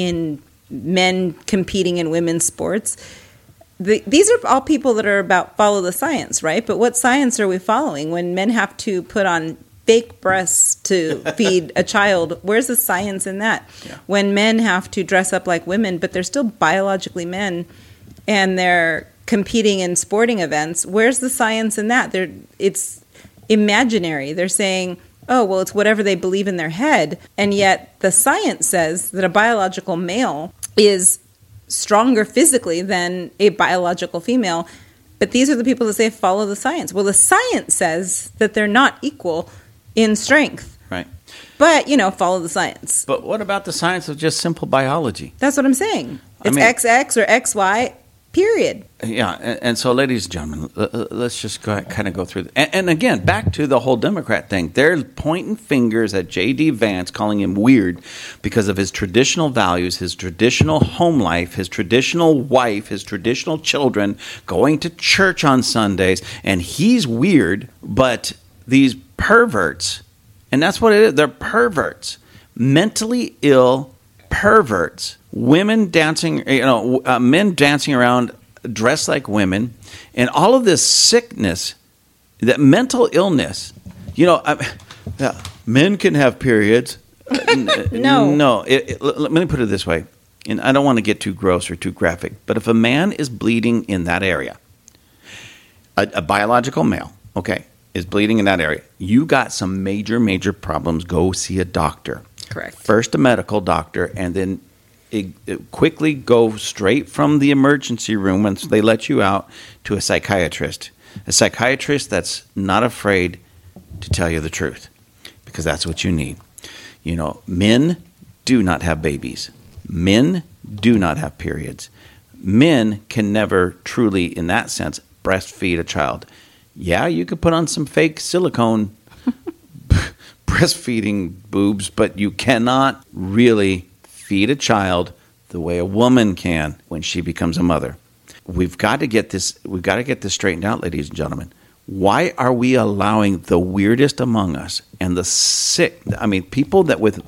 Speaker 2: men competing in women's sports. These are all people that are about follow the science, right? But what science are we following when men have to put on fake breasts to feed a child? Where's the science in that? Yeah. When men have to dress up like women, but they're still biologically men, and they're competing in sporting events, where's the science in that? It's imaginary. They're saying, oh, well, it's whatever they believe in their head. And yet the science says that a biological male is stronger physically than a biological female. But these are the people that say follow the science. Well, the science says that they're not equal in strength.
Speaker 1: Right.
Speaker 2: But, follow the science.
Speaker 1: But what about the science of just simple biology?
Speaker 2: That's what I'm saying. It's XX or XY, period.
Speaker 1: Yeah, and so, ladies and gentlemen, let's just kind of go through. And again, back to the whole Democrat thing. They're pointing fingers at J.D. Vance, calling him weird because of his traditional values, his traditional home life, his traditional wife, his traditional children, going to church on Sundays. And he's weird, but these perverts, and that's what it is, they're perverts, mentally ill perverts, women dancing, men dancing around dressed like women, and all of this sickness, that mental illness. Men can have periods.
Speaker 2: No.
Speaker 1: Let me put it this way, and I don't want to get too gross or too graphic, but if a man is bleeding in that area, a biological male, is bleeding in that area, you got some major, major problems, go see a doctor.
Speaker 2: Correct.
Speaker 1: First a medical doctor, and then quickly go straight from the emergency room once they let you out to a psychiatrist. A psychiatrist that's not afraid to tell you the truth, because that's what you need. Men do not have babies. Men do not have periods. Men can never truly, in that sense, breastfeed a child. Yeah, you could put on some fake silicone breastfeeding boobs, but you cannot really feed a child the way a woman can when she becomes a mother. We've got to get this straightened out, ladies and gentlemen. Why are we allowing the weirdest among us and the sick, people that with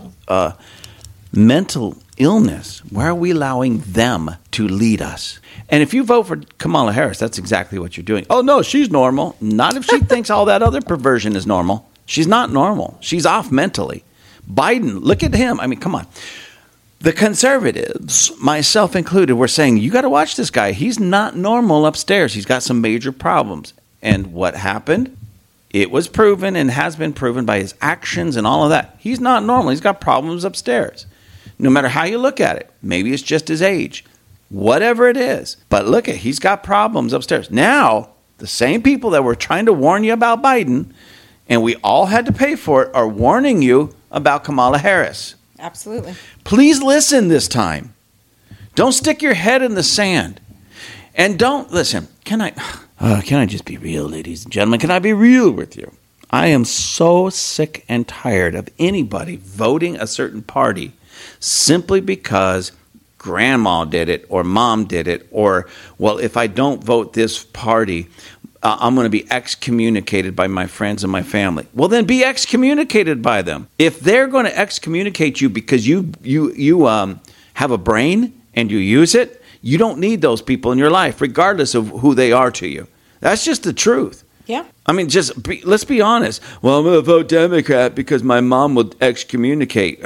Speaker 1: mental illness, why are we allowing them to lead us? And if you vote for Kamala Harris, that's exactly what you're doing. Oh, no, she's normal. Not if she thinks all that other perversion is normal. She's not normal. She's off mentally. Biden, look at him. Come on. The conservatives, myself included, were saying, you got to watch this guy. He's not normal upstairs. He's got some major problems. And what happened? It was proven and has been proven by his actions and all of that. He's not normal. He's got problems upstairs. No matter how you look at it. Maybe it's just his age. Whatever it is. But look, he's got problems upstairs. Now, the same people that were trying to warn you about Biden, and we all had to pay for it, are warning you about Kamala Harris.
Speaker 2: Absolutely.
Speaker 1: Please listen this time. Don't stick your head in the sand. And don't, listen, can I just be real, ladies and gentlemen? Can I be real with you? I am so sick and tired of anybody voting a certain party simply because grandma did it or mom did it, or, well, if I don't vote this party, I'm going to be excommunicated by my friends and my family. Well, then be excommunicated by them. If they're going to excommunicate you because you have a brain and you use it, you don't need those people in your life, regardless of who they are to you. That's just the truth.
Speaker 2: Yeah.
Speaker 1: Let's be honest. Well, I'm going to vote Democrat because my mom will excommunicate.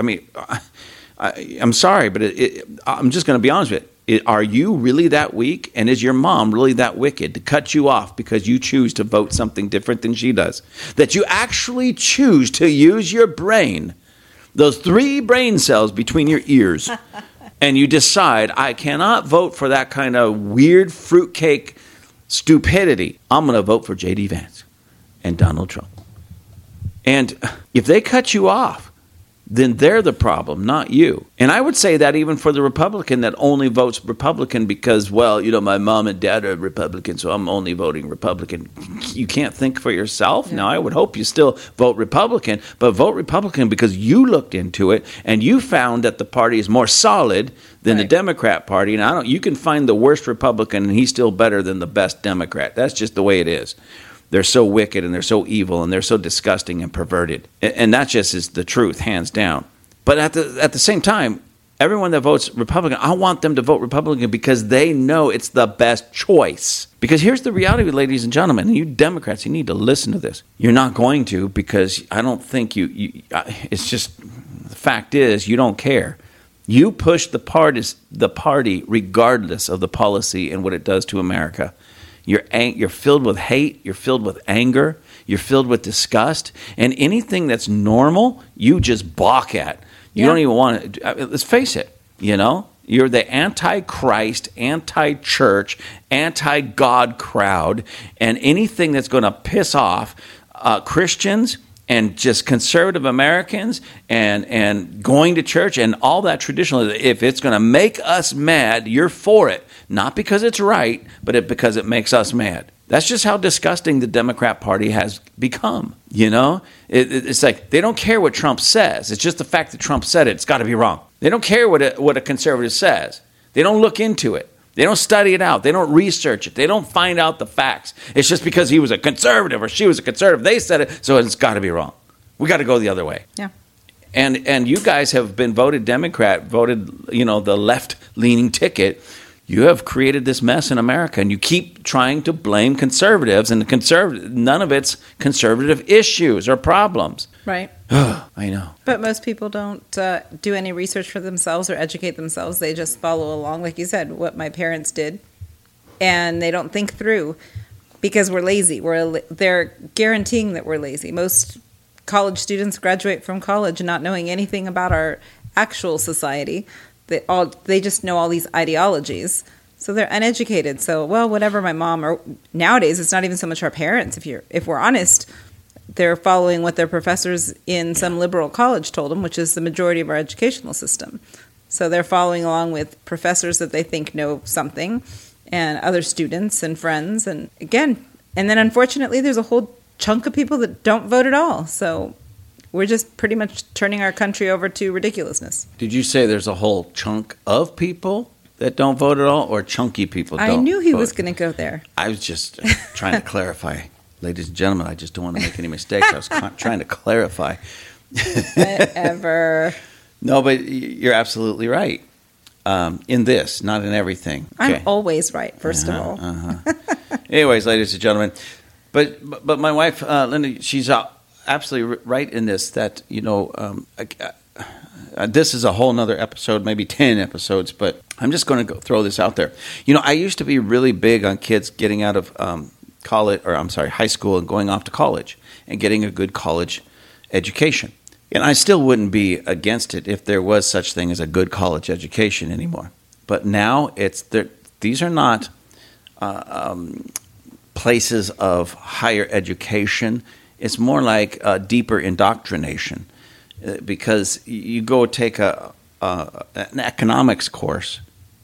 Speaker 1: I'm sorry, but I'm just going to be honest with you. Are you really that weak? And is your mom really that wicked to cut you off because you choose to vote something different than she does? That you actually choose to use your brain, those 3 brain cells between your ears, and you decide, I cannot vote for that kind of weird fruitcake stupidity. I'm going to vote for J.D. Vance and Donald Trump. And if they cut you off, then they're the problem, not you. And I would say that even for the Republican that only votes Republican because, well, my mom and dad are Republican, so I'm only voting Republican. You can't think for yourself? Yeah. Now, I would hope you still vote Republican, but vote Republican because you looked into it and you found that the party is more solid than the Democrat Party. And you can find the worst Republican and he's still better than the best Democrat. That's just the way it is. They're so wicked and they're so evil and they're so disgusting and perverted. And that just is the truth, hands down. But at the same time, everyone that votes Republican, I want them to vote Republican because they know it's the best choice. Because here's the reality, ladies and gentlemen, and you Democrats, you need to listen to this. You're not going to because I don't think it's just, the fact is, you don't care. You push the party regardless of the policy and what it does to America. You're filled with hate. You're filled with anger. You're filled with disgust. And anything that's normal, you just balk at. You don't even want to. Let's face it, You're the anti-Christ, anti-church, anti-God crowd. And anything that's going to piss off Christians and just conservative Americans and going to church and all that traditional, if it's going to make us mad, you're for it. Not because it's right, but because it makes us mad. That's just how disgusting the Democrat Party has become, you know? It's like they don't care what Trump says. It's just the fact that Trump said it. It's got to be wrong. They don't care what a conservative says. They don't look into it. They don't study it out. They don't research it. They don't find out the facts. It's just because he was a conservative or she was a conservative. They said it, so it's got to be wrong. We got to go the other way.
Speaker 2: Yeah.
Speaker 1: And you guys have been voted Democrat, voted, you know, the left-leaning ticket. You have created this mess in America, and you keep trying to blame conservatives, and none of it's conservative issues or problems.
Speaker 2: Right.
Speaker 1: I know.
Speaker 2: But most people don't do any research for themselves or educate themselves. They just follow along, like you said, what my parents did, and they don't think through because we're lazy. They're guaranteeing that we're lazy. Most college students graduate from college not knowing anything about our actual society. They just know all these ideologies, so they're uneducated. So, well, whatever my mom, or nowadays it's not even so much our parents. If we're honest, they're following what their professors in some liberal college told them, which is the majority of our educational system. So they're following along with professors that they think know something, and other students and friends, and then unfortunately there's a whole chunk of people that don't vote at all. So we're just pretty much turning our country over to ridiculousness.
Speaker 1: Did you say there's a whole chunk of people that don't vote at all, or chunky people don't vote?
Speaker 2: I knew he was going to go there.
Speaker 1: I was just trying to clarify. Ladies and gentlemen, I just don't want to make any mistakes. I was trying to clarify.
Speaker 2: Whatever.
Speaker 1: No, but you're absolutely right. In this, not in everything. Okay.
Speaker 2: I'm always right, first of all.
Speaker 1: Anyways, ladies and gentlemen, but my wife, Linda, she's absolutely right in this, that, you know, this is a whole nother episode, maybe 10 episodes, but I'm just going to throw this out there. You know, I used to be really big on kids getting out of high school and going off to college and getting a good college education. And I still wouldn't be against it if there was such thing as a good college education anymore. But now these are not places of higher education. It's more like deeper indoctrination, because you go take an economics course,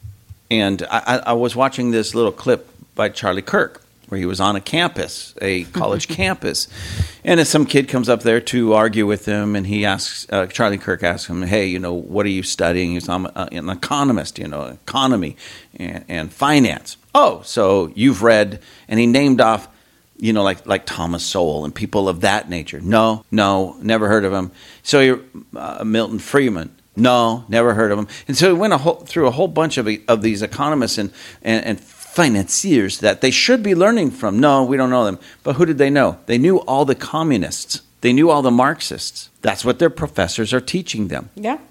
Speaker 1: and I was watching this little clip by Charlie Kirk where he was on a campus, a college campus, and some kid comes up there to argue with him, and he asks, Charlie Kirk asks him, "Hey, you know, what are you studying?" He's an economist, you know, economy and finance. Oh, so you've read, and he named off, you know, like Thomas Sowell and people of that nature. No, never heard of him. So you're Milton Friedman. No, never heard of him. And so he went through a whole bunch of these economists and financiers that they should be learning from. No, we don't know them. But who did they know? They knew all the communists. They knew all the Marxists. That's what their professors are teaching them.
Speaker 2: Yeah.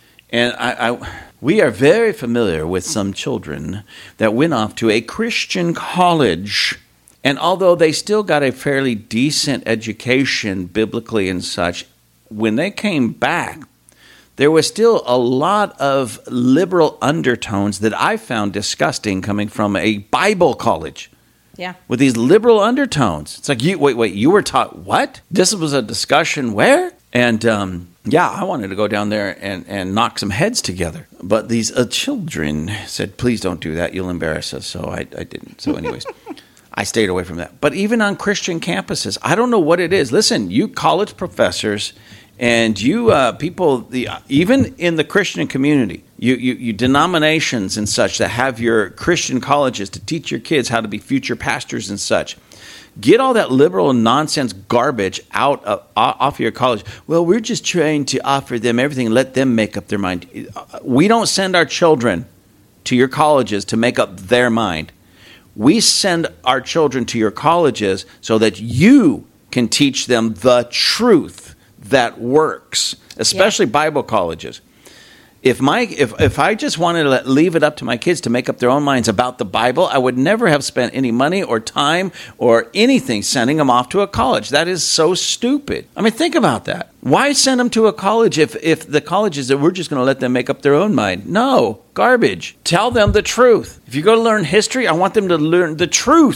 Speaker 1: And we are very familiar with some children that went off to a Christian college, and although they still got a fairly decent education biblically and such, when they came back, there was still a lot of liberal undertones that I found disgusting coming from a Bible college.
Speaker 2: Yeah. With
Speaker 1: these liberal undertones. It's like, wait, you were taught what? This was a discussion where? And I wanted to go down there and knock some heads together. But these children said, please don't do that. You'll embarrass us. So I didn't. So anyways, I stayed away from that. But even on Christian campuses, I don't know what it is. Listen, you college professors and you people, even in the Christian community, you denominations and such that have your Christian colleges to teach your kids how to be future pastors and such, get all that liberal nonsense garbage off of your college. Well, we're just trying to offer them everything and let them make up their mind. We don't send our children to your colleges to make up their mind. We send our children to your colleges so that you can teach them the truth that works, especially Bible colleges. If I just wanted to leave it up to my kids to make up their own minds about the Bible, I would never have spent any money or time or anything sending them off to a college. That is so stupid. I mean, think about that. Why send them to a college if the college is that we're just going to let them make up their own mind? No, garbage. Tell them the truth. If you go to learn history, I want them to learn the truth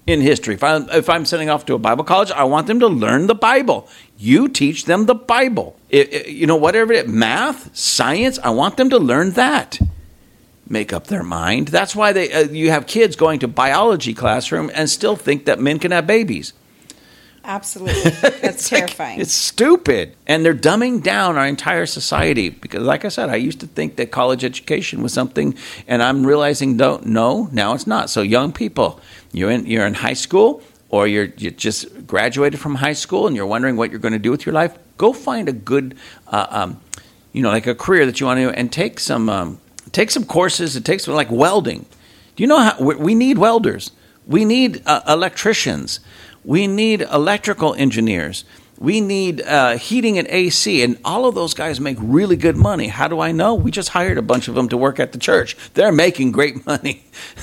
Speaker 1: in history. If I'm sending off to a Bible college, I want them to learn the Bible. You teach them the Bible. Whatever it is, math, science, I want them to learn that. Make up their mind. That's why you have kids going to biology classroom and still think that men can have babies.
Speaker 2: Absolutely. That's terrifying.
Speaker 1: It's stupid. And they're dumbing down our entire society because, like I said, I used to think that college education was something, and I'm realizing, no, now it's not. So young people, you're in high school, or you just graduated from high school and you're wondering what you're going to do with your life, go find a good, like a career that you want to do, and take some courses. It takes like welding. Do you know how we need welders? We need electricians. We need electrical engineers. We need heating and AC, and all of those guys make really good money. How do I know? We just hired a bunch of them to work at the church. They're making great money.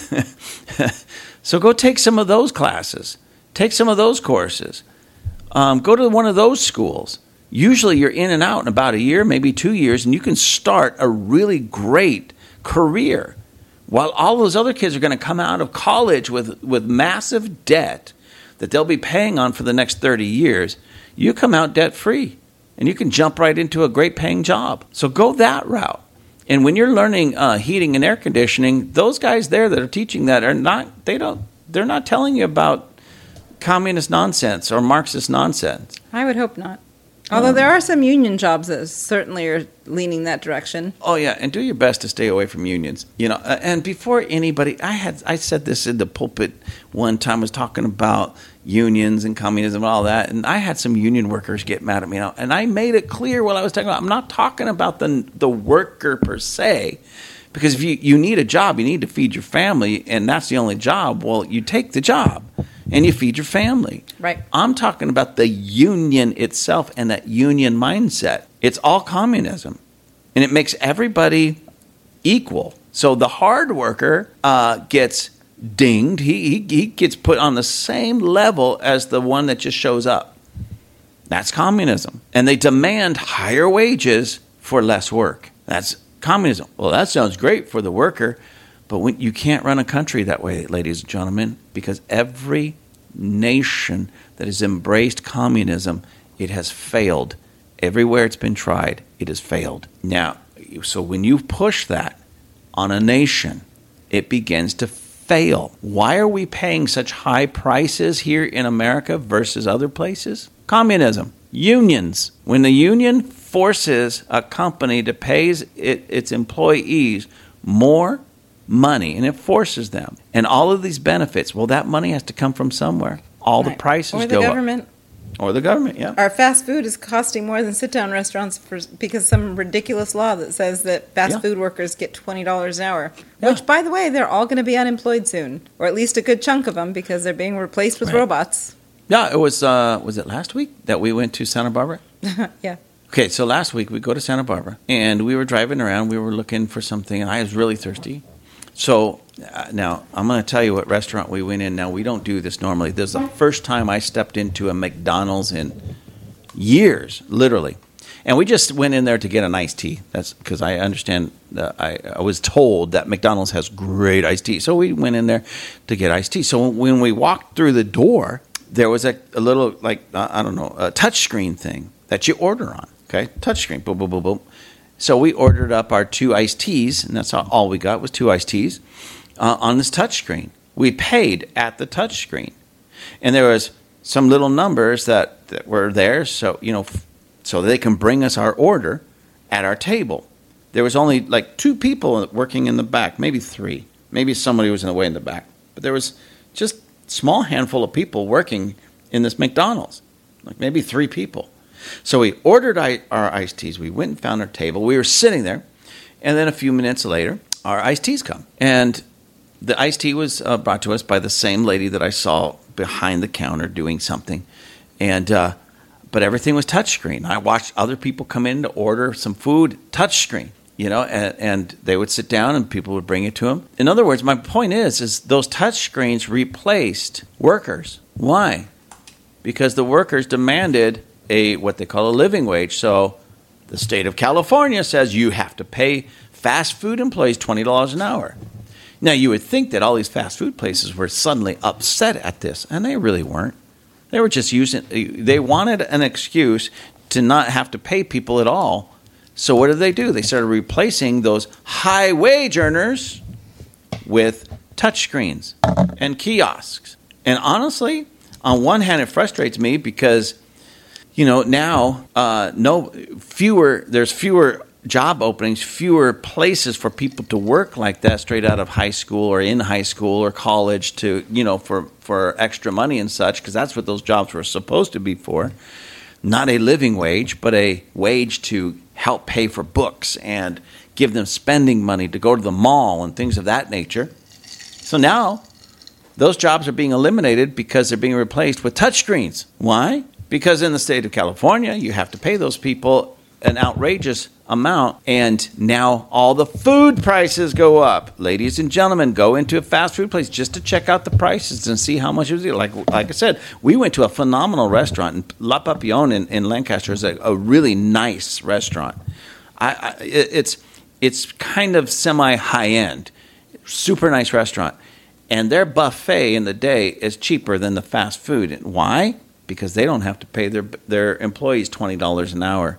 Speaker 1: So go take some of those classes. Take some of those courses. Go to one of those schools. Usually you're in and out in about a year, maybe 2 years, and you can start a really great career. While all those other kids are going to come out of college with massive debt that they'll be paying on for the next 30 years, you come out debt-free, and you can jump right into a great-paying job. So go that route. And when you're learning heating and air conditioning, those guys there that are teaching that they're not telling you about communist nonsense or Marxist nonsense.
Speaker 2: I would hope not. Although there are some union jobs that certainly are leaning that direction.
Speaker 1: Oh yeah, and do your best to stay away from unions. And before anybody, I said this in the pulpit one time. I was talking about unions and communism and all that, and I had some union workers get mad at me. And I made it clear what I was talking about. I'm not talking about the worker per se, because if you need a job, you need to feed your family, and that's the only job. Well, you take the job and you feed your family.
Speaker 2: Right.
Speaker 1: I'm talking about the union itself and that union mindset. It's all communism, and it makes everybody equal. So the hard worker gets dinged. He gets put on the same level as the one that just shows up. That's communism. And they demand higher wages for less work. That's communism. Well, that sounds great for the worker, but you can't run a country that way, ladies and gentlemen, because every nation that has embraced communism, it has failed. Everywhere it's been tried, it has failed. Now, so when you push that on a nation, it begins to fail. Why are we paying such high prices here in America versus other places? Communism. Unions. When the union forces a company to pay its employees more money, and it forces them, and all of these benefits, well, that money has to come from somewhere. All the prices go up.
Speaker 2: Or the government.
Speaker 1: Or the government, yeah.
Speaker 2: Our fast food is costing more than sit-down restaurants because some ridiculous law that says that fast food workers get $20 an hour. Yeah. Which, by the way, they're all going to be unemployed soon, or at least a good chunk of them, because they're being replaced with robots.
Speaker 1: Yeah, it was it last week that we went to Santa Barbara?
Speaker 2: Yeah.
Speaker 1: Okay, so last week we go to Santa Barbara, and we were driving around. We were looking for something, and I was really thirsty. So now I'm going to tell you what restaurant we went in. Now, we don't do this normally. This is the first time I stepped into a McDonald's in years, literally. And we just went in there to get an iced tea. That's because I understand that I was told that McDonald's has great iced tea. So we went in there to get iced tea. So when we walked through the door, there was a little, a touch screen thing that you order on. Okay, touch screen, boom, boom, boom, boom. So we ordered up our 2 iced teas, and that's all we got was 2 iced teas on this touch screen. We paid at the touch screen, and there was some little numbers that were there, so so they can bring us our order at our table. There was only like 2 people working in the back, maybe 3. Maybe somebody was in the way in the back, but there was just a small handful of people working in this McDonald's, like maybe 3 people. So we ordered our iced teas. We went and found our table. We were sitting there, and then a few minutes later, our iced teas come. And the iced tea was brought to us by the same lady that I saw behind the counter doing something. And but everything was touchscreen. I watched other people come in to order some food, touchscreen, and they would sit down and people would bring it to them. In other words, my point is those touchscreens replaced workers. Why? Because the workers demanded what they call a living wage. So the state of California says you have to pay fast food employees $20 an hour. Now, you would think that all these fast food places were suddenly upset at this, and they really weren't. They were just they wanted an excuse to not have to pay people at all. So what did? They started replacing those high wage earners with touchscreens and kiosks. And honestly, on one hand, it frustrates me because, now there's fewer job openings, fewer places for people to work like that straight out of high school or in high school or college to, for extra money and such, because that's what those jobs were supposed to be for. Not a living wage, but a wage to help pay for books and give them spending money to go to the mall and things of that nature. So now those jobs are being eliminated because they're being replaced with touchscreens. Why? Because in the state of California, you have to pay those people an outrageous amount, and now all the food prices go up. Ladies and gentlemen, go into a fast food place just to check out the prices and see how much it is. Like I said, we went to a phenomenal restaurant, and La Papillon in Lancaster is a really nice restaurant. It's kind of semi-high-end, super nice restaurant, and their buffet in the day is cheaper than the fast food. And why? Because they don't have to pay their employees $20 an hour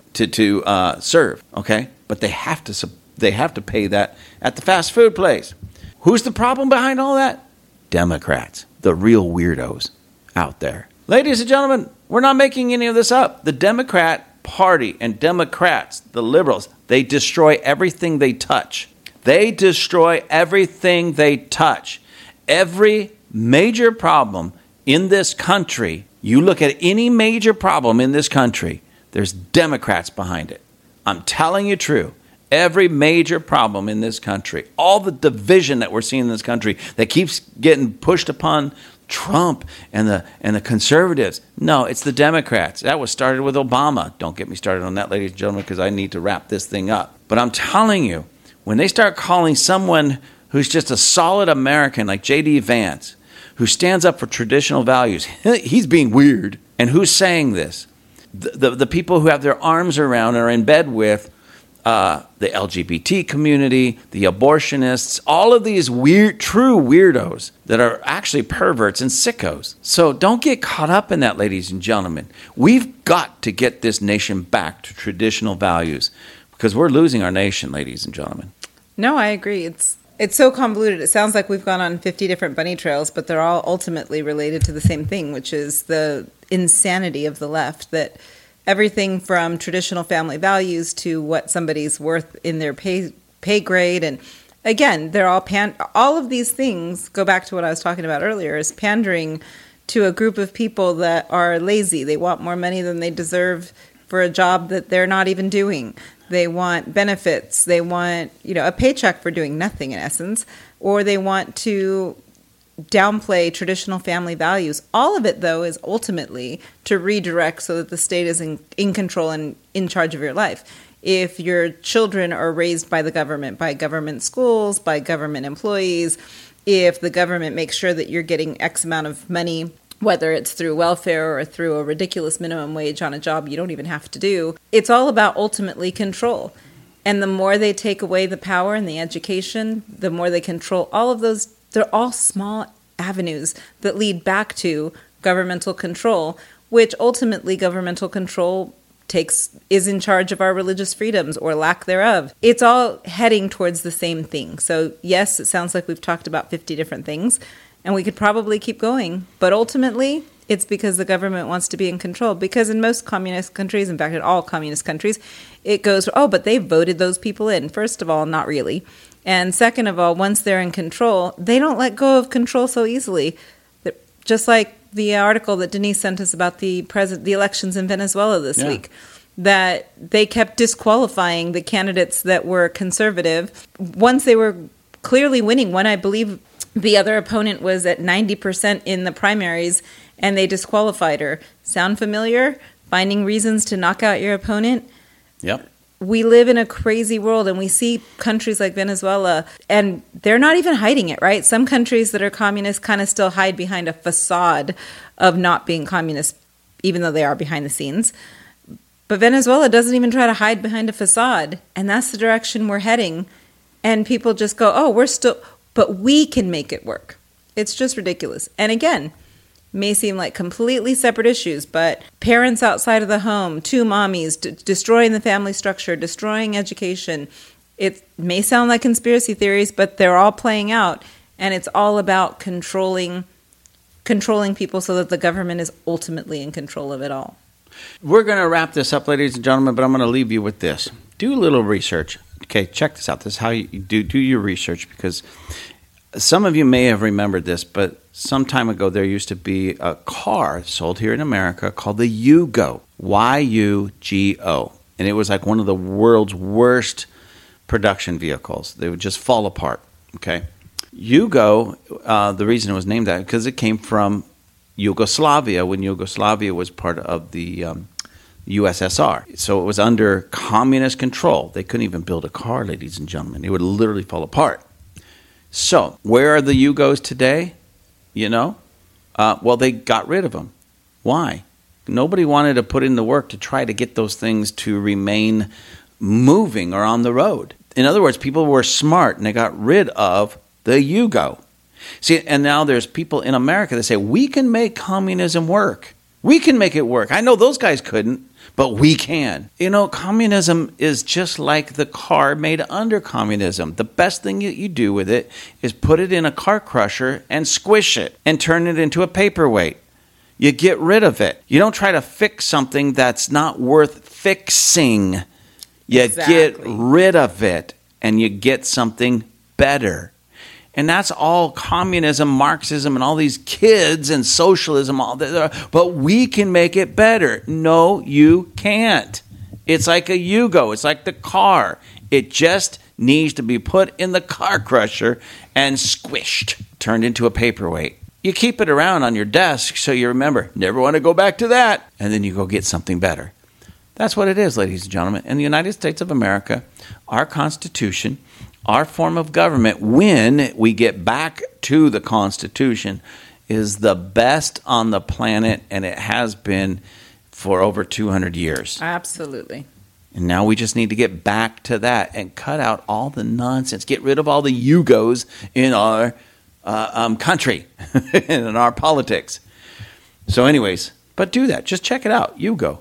Speaker 1: to serve, okay? But they have to pay that at the fast food place. Who's the problem behind all that? Democrats, the real weirdos out there. Ladies and gentlemen, we're not making any of this up. The Democrat Party and Democrats, the liberals, they destroy everything they touch. They destroy everything they touch. Every major problem in this country, you look at any major problem in this country, there's Democrats behind it. I'm telling you true. Every major problem in this country, all the division that we're seeing in this country that keeps getting pushed upon Trump and the conservatives. No, it's the Democrats. That was started with Obama. Don't get me started on that, ladies and gentlemen, because I need to wrap this thing up. But I'm telling you, when they start calling someone who's just a solid American like J.D. Vance, who stands up for traditional values, he's being weird. And who's saying this? The people who have their arms around or are in bed with the LGBT community, the abortionists, all of these true weirdos that are actually perverts and sickos. So don't get caught up in that, ladies and gentlemen. We've got to get this nation back to traditional values because we're losing our nation, ladies and gentlemen.
Speaker 2: No, I agree. It's so convoluted. It sounds like we've gone on 50 different bunny trails, but they're all ultimately related to the same thing, which is the insanity of the left, that everything from traditional family values to what somebody's worth in their pay grade. And again, they're all of these things go back to what I was talking about earlier, is pandering to a group of people that are lazy. They want more money than they deserve for a job that they're not even doing. They want benefits. They want, a paycheck for doing nothing in essence, or they want to downplay traditional family values. All of it, though, is ultimately to redirect so that the state is in control and in charge of your life. If your children are raised by the government, by government schools, by government employees, if the government makes sure that you're getting X amount of money, whether it's through welfare or through a ridiculous minimum wage on a job you don't even have to do, it's all about ultimately control. And the more they take away the power and the education, the more they control all of those. They're all small avenues that lead back to governmental control, which ultimately governmental control is in charge of our religious freedoms or lack thereof. It's all heading towards the same thing. So yes, it sounds like we've talked about 50 different things, and we could probably keep going. But ultimately, it's because the government wants to be in control. Because in most communist countries, in fact, in all communist countries, it goes, but they voted those people in. First of all, not really. And second of all, once they're in control, they don't let go of control so easily. Just like the article that Denise sent us about the elections in Venezuela this week, that they kept disqualifying the candidates that were conservative. Once they were clearly winning, when I believe the other opponent was at 90% in the primaries, and they disqualified her. Sound familiar? Finding reasons to knock out your opponent?
Speaker 1: Yep.
Speaker 2: We live in a crazy world, and we see countries like Venezuela, and they're not even hiding it, right? Some countries that are communist kind of still hide behind a facade of not being communist, even though they are behind the scenes. But Venezuela doesn't even try to hide behind a facade, and that's the direction we're heading. And people just go, but we can make it work. It's just ridiculous. And again, may seem like completely separate issues, but parents outside of the home, two mommies, destroying the family structure, destroying education. It may sound like conspiracy theories, but they're all playing out, and it's all about controlling people so that the government is ultimately in control of it all.
Speaker 1: We're going to wrap this up, ladies and gentlemen, but I'm going to leave you with this. Do a little research. Okay, check this out. This is how you do your research, because some of you may have remembered this, but some time ago there used to be a car sold here in America called the Yugo, Y-U-G-O. And it was like one of the world's worst production vehicles. They would just fall apart, okay? Yugo, the reason it was named that, because it came from Yugoslavia, when Yugoslavia was part of the USSR. So it was under communist control. They couldn't even build a car, ladies and gentlemen. It would literally fall apart. So, where are the Yugos today? You know? Well, they got rid of them. Why? Nobody wanted to put in the work to try to get those things to remain moving or on the road. In other words, people were smart and they got rid of the Yugo. See, and now there's people in America that say, we can make communism work. We can make it work. I know those guys couldn't, but we can. You know, communism is just like the car made under communism. The best thing you do with it is put it in a car crusher and squish it and turn it into a paperweight. You get rid of it. You don't try to fix something that's not worth fixing. You get rid of it and you get something better. And that's all communism, Marxism, and all these kids and socialism, all that. But we can make it better. No, you can't. It's like a Yugo. It's like the car. It just needs to be put in the car crusher and squished, turned into a paperweight. You keep it around on your desk so you remember, never want to go back to that. And then you go get something better. That's what it is, ladies and gentlemen. In the United States of America, our Constitution, our form of government, when we get back to the Constitution, is the best on the planet, and it has been for over 200 years.
Speaker 2: Absolutely.
Speaker 1: And now we just need to get back to that and cut out all the nonsense. Get rid of all the Yugos in our country and in our politics. So anyways, but do that. Just check it out. Yugo.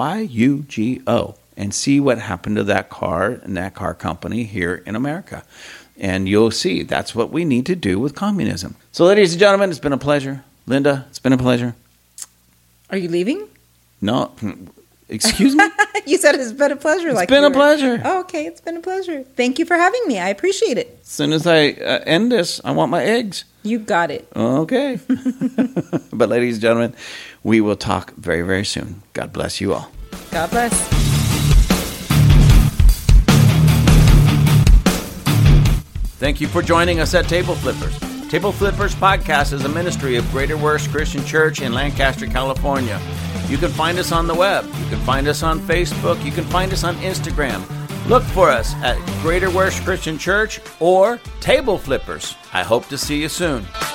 Speaker 1: Y-U-G-O. And see what happened to that car and that car company here in America. And you'll see that's what we need to do with communism. So, ladies and gentlemen, it's been a pleasure. Linda, it's been a pleasure.
Speaker 2: Are you leaving?
Speaker 1: No. Excuse me?
Speaker 2: You said it's been a pleasure.
Speaker 1: It's been a pleasure.
Speaker 2: Oh, okay, it's been a pleasure. Thank you for having me. I appreciate it.
Speaker 1: As soon as I end this, I want my eggs.
Speaker 2: You got it.
Speaker 1: Okay. But, ladies and gentlemen, we will talk very, very soon. God bless you all.
Speaker 2: God bless.
Speaker 1: Thank you for joining us at Table Flippers. Table Flippers Podcast is a ministry of Greater Works Christian Church in Lancaster, California. You can find us on the web. You can find us on Facebook. You can find us on Instagram. Look for us at Greater Works Christian Church or Table Flippers. I hope to see you soon.